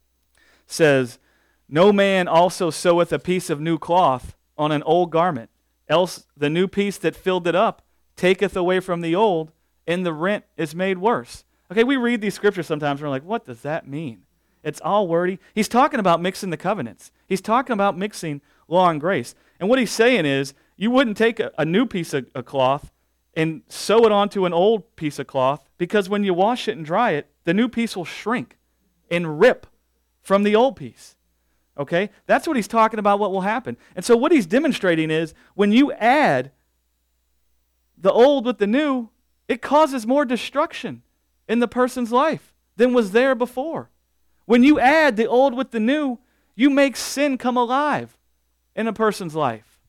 says, "No man also seweth a piece of new cloth on an old garment, else the new piece that filled it up taketh away from the old, and the rent is made worse." Okay, we read these scriptures sometimes and we're like, what does that mean? It's all wordy. He's talking about mixing the covenants. He's talking about mixing law and grace. And what he's saying is, you wouldn't take a new piece of cloth and sew it onto an old piece of cloth, because when you wash it and dry it, the new piece will shrink and rip from the old piece. Okay? That's what he's talking about, what will happen. And so what he's demonstrating is, when you add the old with the new, it causes more destruction in the person's life than was there before. When you add the old with the new, you make sin come alive in a person's life.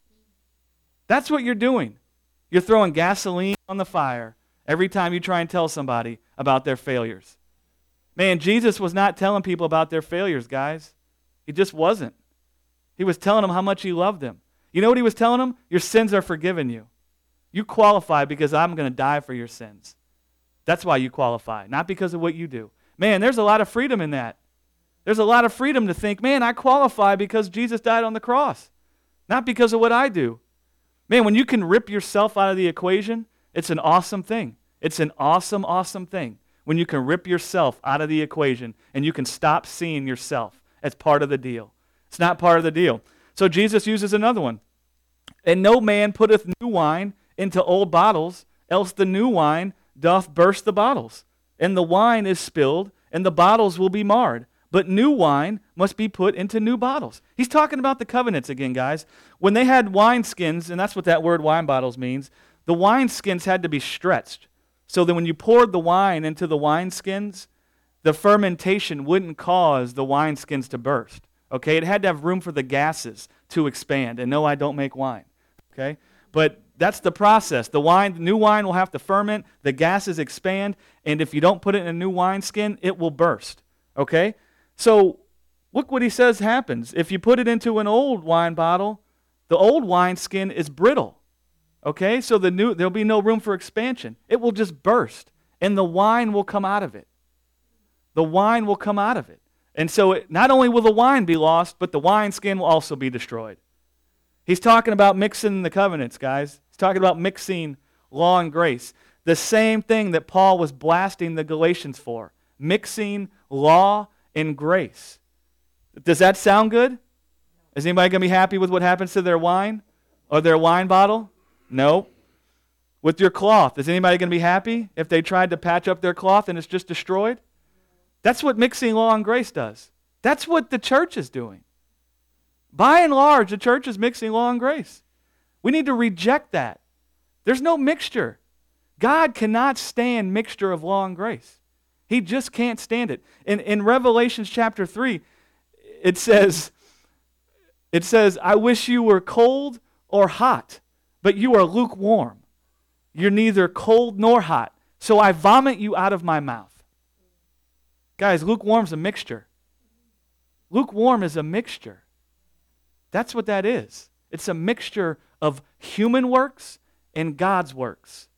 That's what you're doing. You're throwing gasoline on the fire every time you try and tell somebody about their failures. Man, Jesus was not telling people about their failures, guys. He just wasn't. He was telling them how much he loved them. You know what he was telling them? Your sins are forgiven you. You qualify because I'm going to die for your sins. That's why you qualify, not because of what you do. Man, there's a lot of freedom in that. There's a lot of freedom to think, man, I qualify because Jesus died on the cross, not because of what I do. Man, when you can rip yourself out of the equation, it's an awesome thing. It's an awesome, awesome thing when you can rip yourself out of the equation and you can stop seeing yourself as part of the deal. It's not part of the deal. So Jesus uses another one. "And no man putteth new wine into old bottles, else the new wine doth burst the bottles, and the wine is spilled, and the bottles will be marred. But new wine must be put into new bottles." He's talking about the covenants again, guys. When they had wineskins, and that's what that word wine bottles means, the wineskins had to be stretched. So that when you poured the wine into the wineskins, the fermentation wouldn't cause the wineskins to burst. Okay? It had to have room for the gases to expand. And no, I don't make wine. Okay? But that's the process. The new wine will have to ferment, the gases expand, and if you don't put it in a new wineskin, it will burst. Okay? So look what he says happens. If you put it into an old wine bottle, the old wineskin is brittle. Okay? So there'll be no room for expansion. It will just burst, and the wine will come out of it. The wine will come out of it. And so not only will the wine be lost, but the wineskin will also be destroyed. He's talking about mixing the covenants, guys. He's talking about mixing law and grace. The same thing that Paul was blasting the Galatians for. Mixing law and grace. Does that sound good? Is anybody going to be happy with what happens to their wine or their wine bottle? No. With your cloth, is anybody going to be happy if they tried to patch up their cloth and it's just destroyed? That's what mixing law and grace does. That's what the church is doing. By and large, the church is mixing law and grace. We need to reject that. There's no mixture. God cannot stand mixture of law and grace. He just can't stand it. In Revelation chapter 3, it says, "I wish you were cold or hot, but you are lukewarm. You're neither cold nor hot, so I vomit you out of my mouth." Guys, lukewarm's a mixture. Lukewarm is a mixture. That's what that is. It's a mixture of human works and God's works.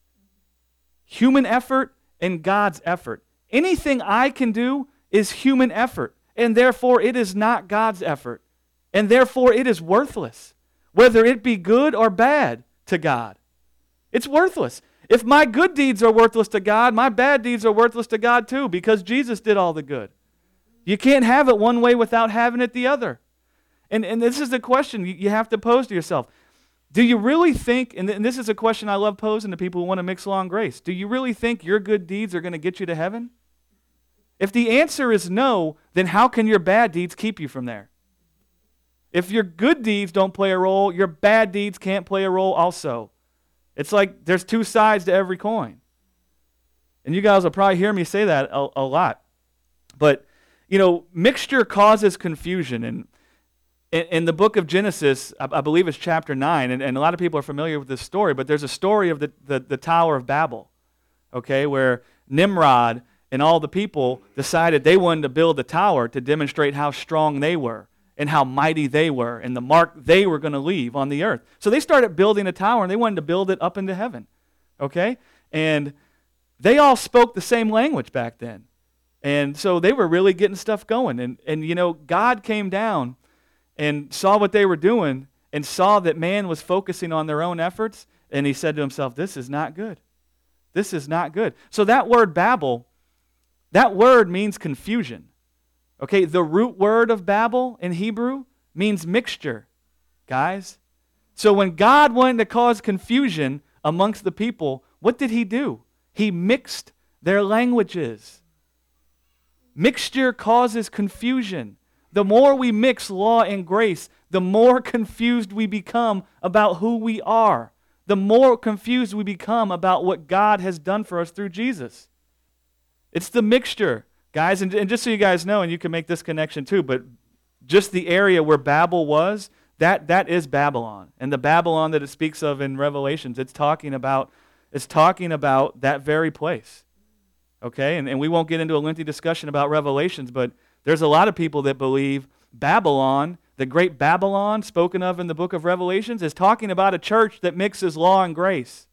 Human effort and God's effort. Anything I can do is human effort, and therefore it is not God's effort, and therefore it is worthless, whether it be good or bad to God. It's worthless. If my good deeds are worthless to God, my bad deeds are worthless to God too, because Jesus did all the good. You can't have it one way without having it the other. And this is the question you have to pose to yourself. Do you really think, and this is a question I love posing to people who want to mix law and grace, do you really think your good deeds are going to get you to heaven? If the answer is no, then how can your bad deeds keep you from there? If your good deeds don't play a role, your bad deeds can't play a role also. It's like there's two sides to every coin. And you guys will probably hear me say that a lot. But, mixture causes confusion. And in the book of Genesis, I believe it's chapter 9, and a lot of people are familiar with this story, but there's a story of the Tower of Babel, okay, where Nimrod and all the people decided they wanted to build a tower to demonstrate how strong they were. and how mighty they were and the mark they were going to leave on the earth. So they started building a tower, and they wanted to build it up into heaven. Okay? And they all spoke the same language back then. And so they were really getting stuff going. And God came down and saw what they were doing and saw that man was focusing on their own efforts, and he said to himself, this is not good. This is not good. So that word Babel, that word means confusion. Okay, the root word of Babel in Hebrew means mixture, guys. So when God wanted to cause confusion amongst the people, what did he do? He mixed their languages. Mixture causes confusion. The more we mix law and grace, the more confused we become about who we are. The more confused we become about what God has done for us through Jesus. It's the mixture, guys. And just so you guys know, and you can make this connection too, but just the area where Babel was, that is Babylon. And the Babylon that it speaks of in Revelations, it's talking about that very place. Okay? And we won't get into a lengthy discussion about Revelations, but there's a lot of people that believe Babylon, the great Babylon spoken of in the book of Revelations, is talking about a church that mixes law and grace.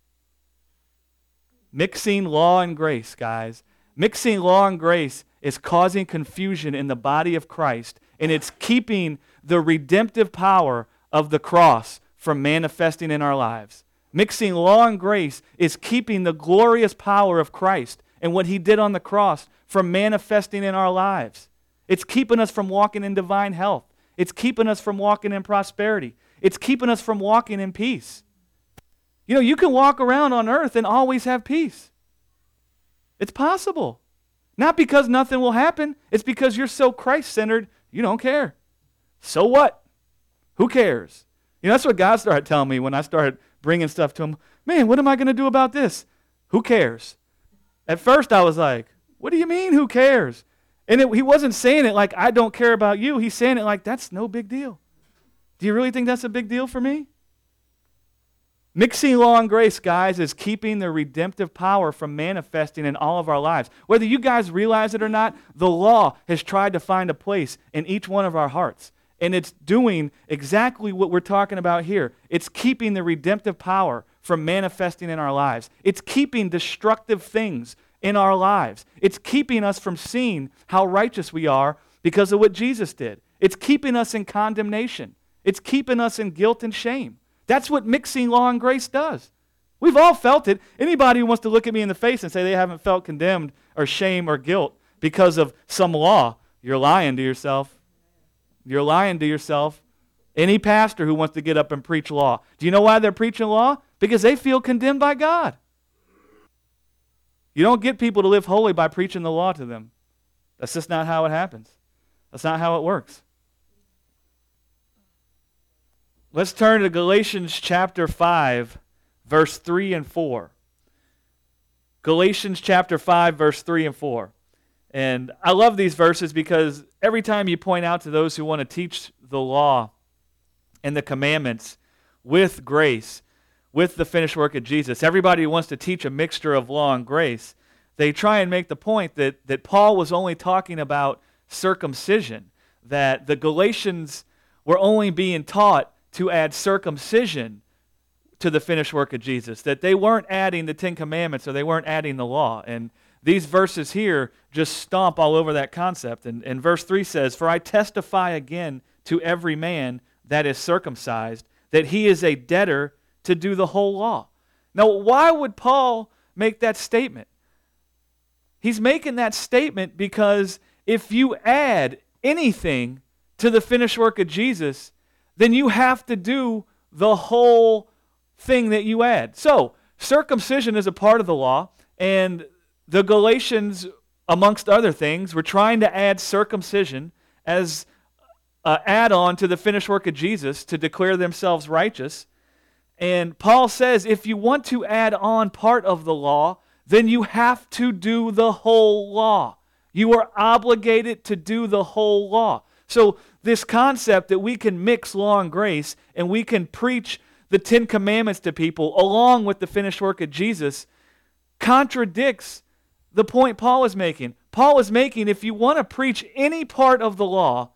Mixing law and grace, guys. Mixing law and grace is causing confusion in the body of Christ, and it's keeping the redemptive power of the cross from manifesting in our lives. Mixing law and grace is keeping the glorious power of Christ and what he did on the cross from manifesting in our lives. It's keeping us from walking in divine health. It's keeping us from walking in prosperity. It's keeping us from walking in peace. You can walk around on earth and always have peace. It's possible. Not because nothing will happen. It's because you're so Christ-centered, you don't care. So what? Who cares? That's what God started telling me when I started bringing stuff to him. Man, what am I going to do about this? Who cares? At first I was like, what do you mean, who cares? And he wasn't saying it like, I don't care about you. He's saying it like, that's no big deal. Do you really think that's a big deal for me? Mixing law and grace, guys, is keeping the redemptive power from manifesting in all of our lives. Whether you guys realize it or not, the law has tried to find a place in each one of our hearts. And it's doing exactly what we're talking about here. It's keeping the redemptive power from manifesting in our lives. It's keeping destructive things in our lives. It's keeping us from seeing how righteous we are because of what Jesus did. It's keeping us in condemnation. It's keeping us in guilt and shame. That's what mixing law and grace does. We've all felt it. Anybody who wants to look at me in the face and say they haven't felt condemned or shame or guilt because of some law, you're lying to yourself. You're lying to yourself. Any pastor who wants to get up and preach law. Do you know why they're preaching law? Because they feel condemned by God. You don't get people to live holy by preaching the law to them. That's just not how it happens. That's not how it works. Let's turn to Galatians chapter 5, verse 3 and 4. Galatians chapter 5, verse 3 and 4. And I love these verses because every time you point out to those who want to teach the law and the commandments with grace, with the finished work of Jesus, everybody who wants to teach a mixture of law and grace, they try and make the point that Paul was only talking about circumcision, that the Galatians were only being taught to add circumcision to the finished work of Jesus, that they weren't adding the Ten Commandments or they weren't adding the law. And these verses here just stomp all over that concept. And verse 3 says, "For I testify again to every man that is circumcised, that he is a debtor to do the whole law." Now, why would Paul make that statement? He's making that statement because if you add anything to the finished work of Jesus, then you have to do the whole thing that you add. So, circumcision is a part of the law, and the Galatians, amongst other things, were trying to add circumcision as an add-on to the finished work of Jesus to declare themselves righteous. And Paul says, if you want to add on part of the law, then you have to do the whole law. You are obligated to do the whole law. So this concept that we can mix law and grace and we can preach the Ten Commandments to people along with the finished work of Jesus contradicts the point Paul is making. Paul is making, if you want to preach any part of the law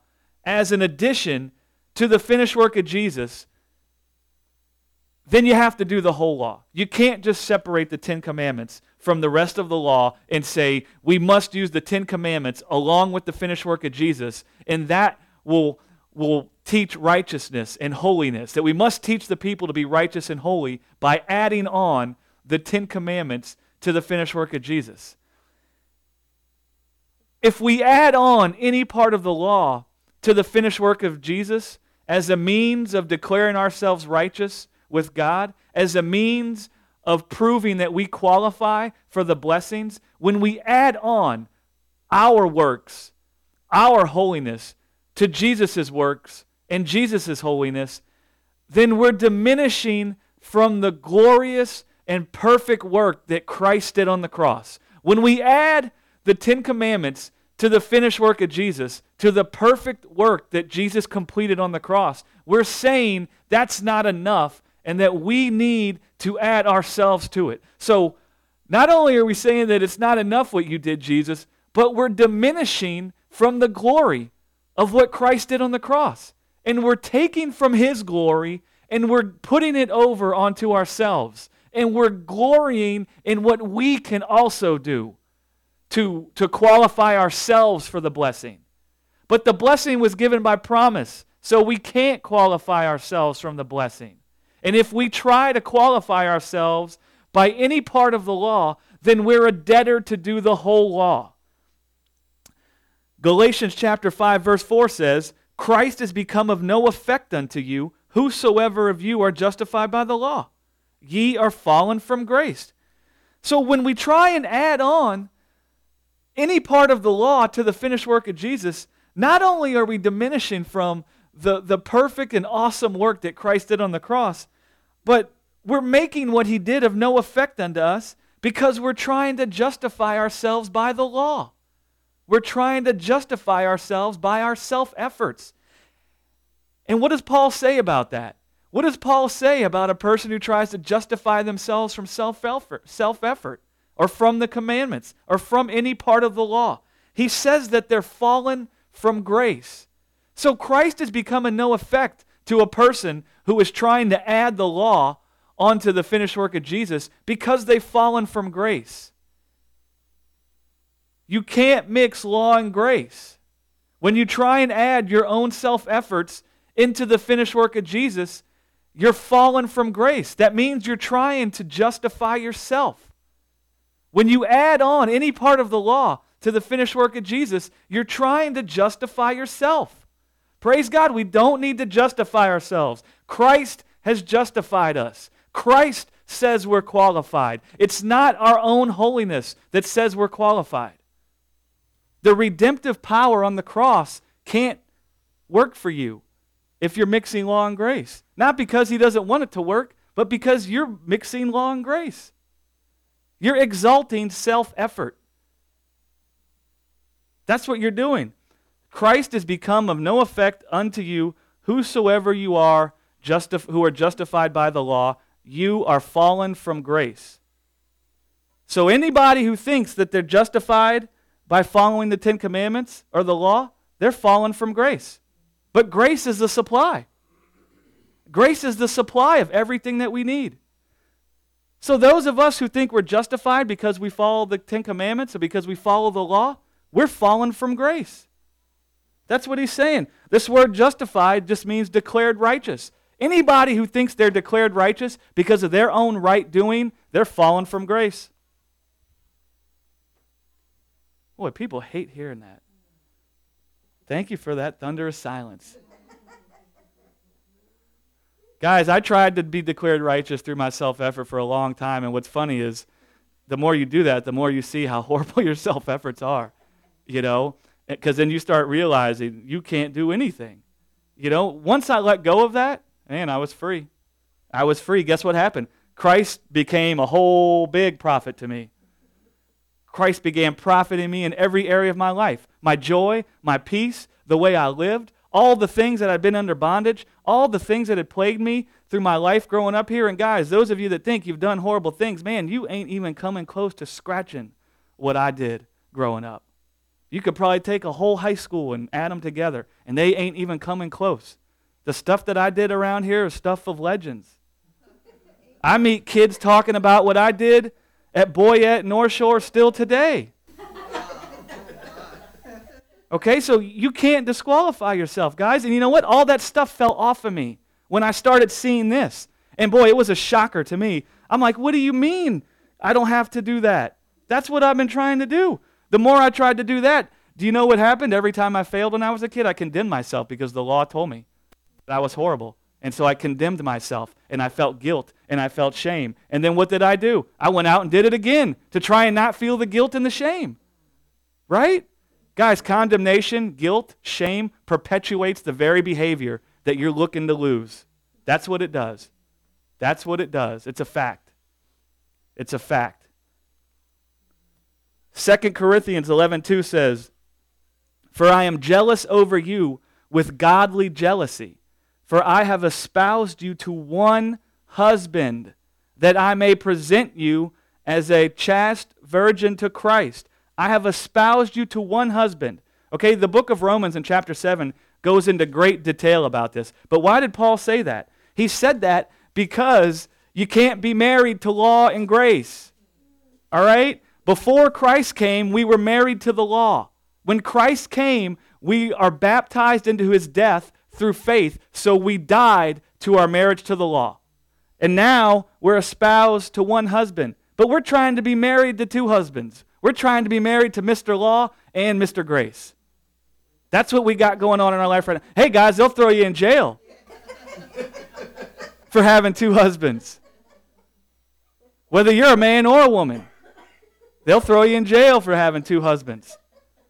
as an addition to the finished work of Jesus, then you have to do the whole law. You can't just separate the 10 Commandments from the rest of the law and say, we must use the 10 Commandments along with the finished work of Jesus, and that will teach righteousness and holiness, that we must teach the people to be righteous and holy by adding on the 10 Commandments to the finished work of Jesus. If we add on any part of the law to the finished work of Jesus as a means of declaring ourselves righteous with God, as a means of proving that we qualify for the blessings, when we add on our works, our holiness to Jesus' works and Jesus' holiness, then we're diminishing from the glorious and perfect work that Christ did on the cross. When we add the 10 Commandments to the finished work of Jesus, to the perfect work that Jesus completed on the cross, we're saying that's not enough and that we need to add ourselves to it. So not only are we saying that it's not enough what you did, Jesus, but we're diminishing from the glory of what Christ did on the cross. And we're taking from His glory and we're putting it over onto ourselves. And we're glorying in what we can also do to qualify ourselves for the blessing. But the blessing was given by promise, so we can't qualify ourselves from the blessing. And if we try to qualify ourselves by any part of the law, then we're a debtor to do the whole law. Galatians chapter 5 verse 4 says, Christ is become of no effect unto you, whosoever of you are justified by the law. Ye are fallen from grace. So when we try and add on any part of the law to the finished work of Jesus, not only are we diminishing from the perfect and awesome work that Christ did on the cross, but we're making what He did of no effect unto us because we're trying to justify ourselves by the law. We're trying to justify ourselves by our self-efforts. And what does Paul say about that? What does Paul say about a person who tries to justify themselves from self-effort or from the commandments or from any part of the law? He says that they're fallen from grace. So Christ has become of no effect to a person who is trying to add the law onto the finished work of Jesus because they've fallen from grace. You can't mix law and grace. When you try and add your own self-efforts into the finished work of Jesus, you're fallen from grace. That means you're trying to justify yourself. When you add on any part of the law to the finished work of Jesus, you're trying to justify yourself. Praise God, we don't need to justify ourselves. Christ has justified us. Christ says we're qualified. It's not our own holiness that says we're qualified. The redemptive power on the cross can't work for you if you're mixing law and grace. Not because He doesn't want it to work, but because you're mixing law and grace. You're exalting self-effort. That's what you're doing. Christ has become of no effect unto you, whosoever you are, who are justified by the law, you are fallen from grace. So anybody who thinks that they're justified by following the 10 Commandments or the law, they're fallen from grace. But grace is the supply. Grace is the supply of everything that we need. So those of us who think we're justified because we follow the 10 Commandments or because we follow the law, we're fallen from grace. That's what he's saying. This word justified just means declared righteous. Anybody who thinks they're declared righteous because of their own right doing, they're fallen from grace. Boy, people hate hearing that. Thank you for that thunderous silence. Guys, I tried to be declared righteous through my self-effort for a long time, and what's funny is the more you do that, the more you see how horrible your self-efforts are, because then you start realizing you can't do anything. Once I let go of that, man, I was free. I was free. Guess what happened? Christ became a whole big prophet to me. Christ began profiting me in every area of my life. My joy, my peace, the way I lived, all the things that I'd been under bondage, all the things that had plagued me through my life growing up here. And guys, those of you that think you've done horrible things, man, you ain't even coming close to scratching what I did growing up. You could probably take a whole high school and add them together, and they ain't even coming close. The stuff that I did around here is stuff of legends. I meet kids talking about what I did at Boyette North Shore still today. Okay, so you can't disqualify yourself, guys. And you know what? All that stuff fell off of me when I started seeing this. And boy, it was a shocker to me. I'm like, what do you mean I don't have to do that? That's what I've been trying to do. The more I tried to do that, do you know what happened? Every time I failed when I was a kid, I condemned myself because the law told me that I was horrible. And so I condemned myself, and I felt guilt, and I felt shame. And then what did I do? I went out and did it again to try and not feel the guilt and the shame. Right? Guys, condemnation, guilt, shame perpetuates the very behavior that you're looking to lose. That's what it does. That's what it does. It's a fact. It's a fact. 2 Corinthians 11:2 says, "For I am jealous over you with godly jealousy, for I have espoused you to one husband, that I may present you as a chaste virgin to Christ." I have espoused you to one husband. Okay, the book of Romans in chapter 7 goes into great detail about this. But why did Paul say that? He said that because you can't be married to law and grace. All right? Before Christ came, we were married to the law. When Christ came, we are baptized into his death through faith, so we died to our marriage to the law. And now we're espoused to one husband. But we're trying to be married to two husbands. We're trying to be married to Mr. Law and Mr. Grace. That's what we got going on in our life right now. Hey, guys, they'll throw you in jail for having two husbands. Whether you're a man or a woman, they'll throw you in jail for having two husbands.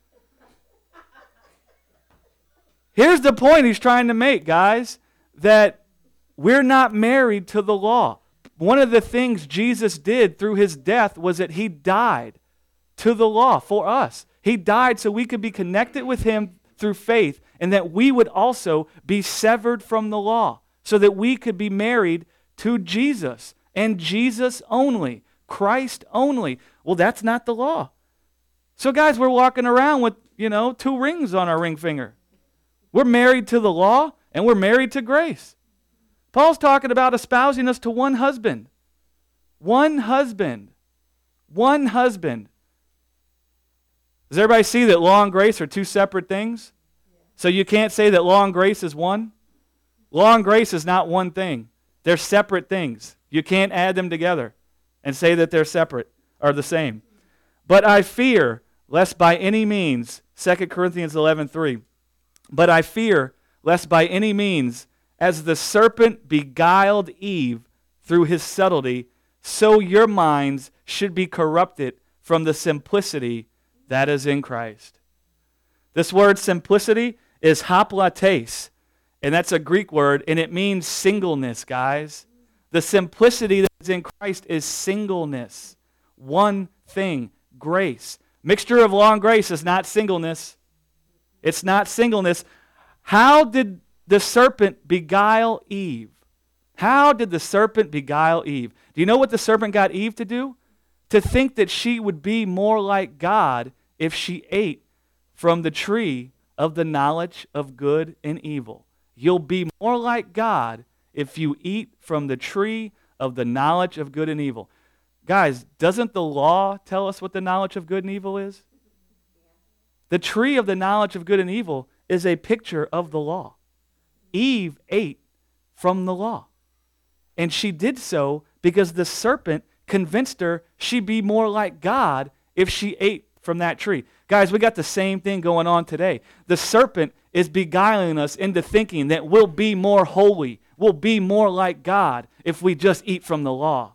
Here's the point he's trying to make, guys, that we're not married to the law. One of the things Jesus did through his death was that he died to the law for us. He died so we could be connected with him through faith, and that we would also be severed from the law, so that we could be married to Jesus, and Jesus only, Christ only. Well, that's not the law. So guys, we're walking around with, two rings on our ring finger. We're married to the law, and we're married to grace. Paul's talking about espousing us to one husband. One husband. One husband. Does everybody see that law and grace are two separate things? So you can't say that law and grace is one? Law and grace is not one thing. They're separate things. You can't add them together and say that they're separate or the same. But I fear, lest by any means, 2 Corinthians 11:3, but I fear, lest by any means, as the serpent beguiled Eve through his subtlety, so your minds should be corrupted from the simplicity that is in Christ. This word simplicity is haplates, and that's a Greek word, and it means singleness, guys. The simplicity that is in Christ is singleness. One thing, grace. Mixture of law and grace is not singleness. It's not singleness. How did the serpent beguile Eve? How did the serpent beguile Eve? Do you know what the serpent got Eve to do? To think that she would be more like God if she ate from the tree of the knowledge of good and evil. You'll be more like God if you eat from the tree of the knowledge of good and evil. Guys, doesn't the law tell us what the knowledge of good and evil is? The tree of the knowledge of good and evil is a picture of the law. Eve ate from the law. And she did so because the serpent convinced her she'd be more like God if she ate from that tree. Guys, we got the same thing going on today. The serpent is beguiling us into thinking that we'll be more holy, we'll be more like God if we just eat from the law.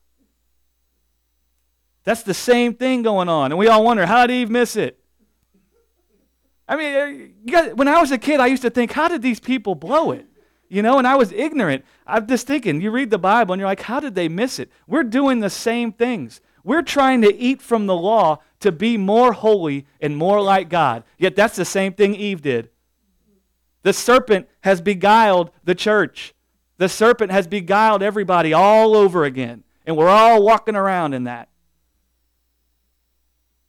That's the same thing going on. And we all wonder, how did Eve miss it? I mean, when I was a kid, I used to think, how did these people blow it? And I was ignorant. I'm just thinking, you read the Bible and you're like, how did they miss it? We're doing the same things. We're trying to eat from the law to be more holy and more like God. Yet that's the same thing Eve did. The serpent has beguiled the church. The serpent has beguiled everybody all over again. And we're all walking around in that.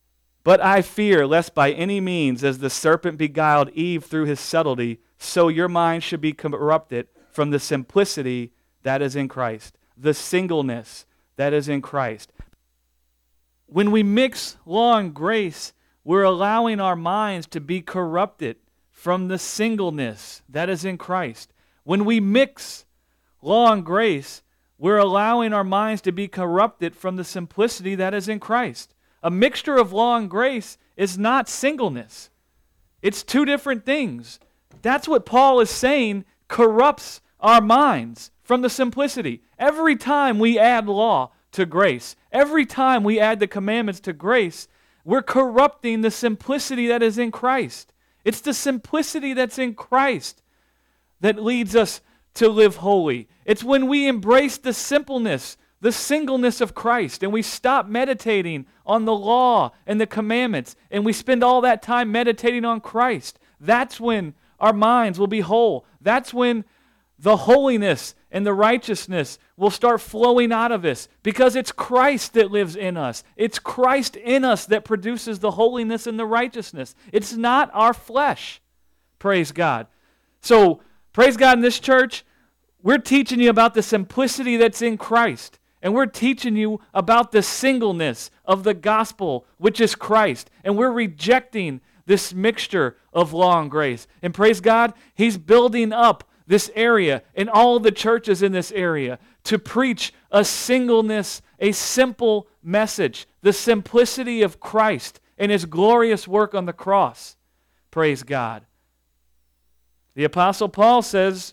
But I fear, lest by any means, as the serpent beguiled Eve through his subtlety, so your mind should be corrupted from the simplicity that is in Christ, the singleness that is in Christ. When we mix law and grace, we're allowing our minds to be corrupted from the singleness that is in Christ. When we mix law and grace, we're allowing our minds to be corrupted from the simplicity that is in Christ. A mixture of law and grace is not singleness. It's two different things. That's what Paul is saying corrupts our minds from the simplicity. Every time we add law to grace, every time we add the commandments to grace, we're corrupting the simplicity that is in Christ. It's the simplicity that's in Christ that leads us to live holy. It's when we embrace the simpleness, the singleness of Christ, and we stop meditating on the law and the commandments, and we spend all that time meditating on Christ. That's when our minds will be whole. That's when the holiness and the righteousness will start flowing out of us, because it's Christ that lives in us. It's Christ in us that produces the holiness and the righteousness. It's not our flesh. Praise God. So, praise God, in this church, we're teaching you about the simplicity that's in Christ. And we're teaching you about the singleness of the gospel, which is Christ. And we're rejecting this mixture of law and grace. And praise God, He's building up this area and all the churches in this area to preach a singleness, a simple message, the simplicity of Christ and His glorious work on the cross. Praise God. The Apostle Paul says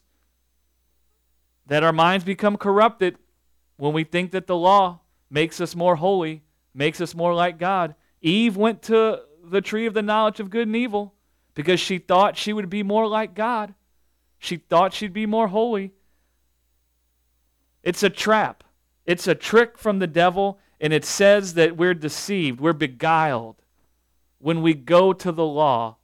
that our minds become corrupted when we think that the law makes us more holy, makes us more like God. Eve went to the tree of the knowledge of good and evil because she thought she would be more like God. She thought she'd be more holy. It's a trap. It's a trick from the devil, and it says that we're deceived, we're beguiled when we go to the law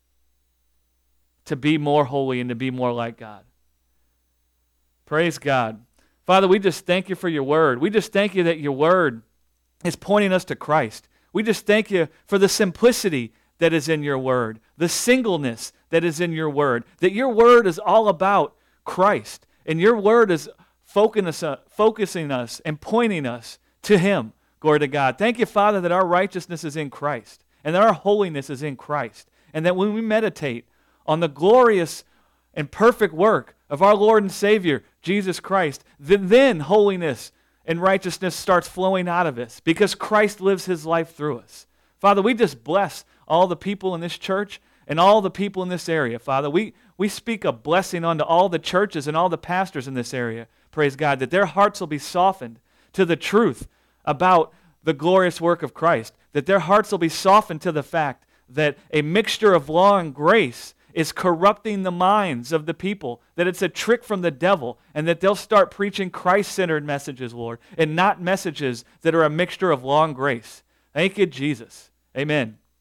to be more holy and to be more like God. Praise God. Father, we just thank you for your word. We just thank you that your word is pointing us to Christ. We just thank you for the simplicity that is in your word, the singleness that is in your word, that your word is all about Christ, and your word is focusing us and pointing us to Him. Glory to God. Thank you, Father, that our righteousness is in Christ, and that our holiness is in Christ, and that when we meditate on the glorious and perfect work of our Lord and Savior, Jesus Christ, then holiness and righteousness starts flowing out of us because Christ lives His life through us. Father, we just bless all the people in this church and all the people in this area. Father, we speak a blessing onto all the churches and all the pastors in this area. Praise God, that their hearts will be softened to the truth about the glorious work of Christ, that their hearts will be softened to the fact that a mixture of law and grace is corrupting the minds of the people, that it's a trick from the devil, and that they'll start preaching Christ-centered messages, Lord, and not messages that are a mixture of law and grace. Thank you, Jesus. Amen.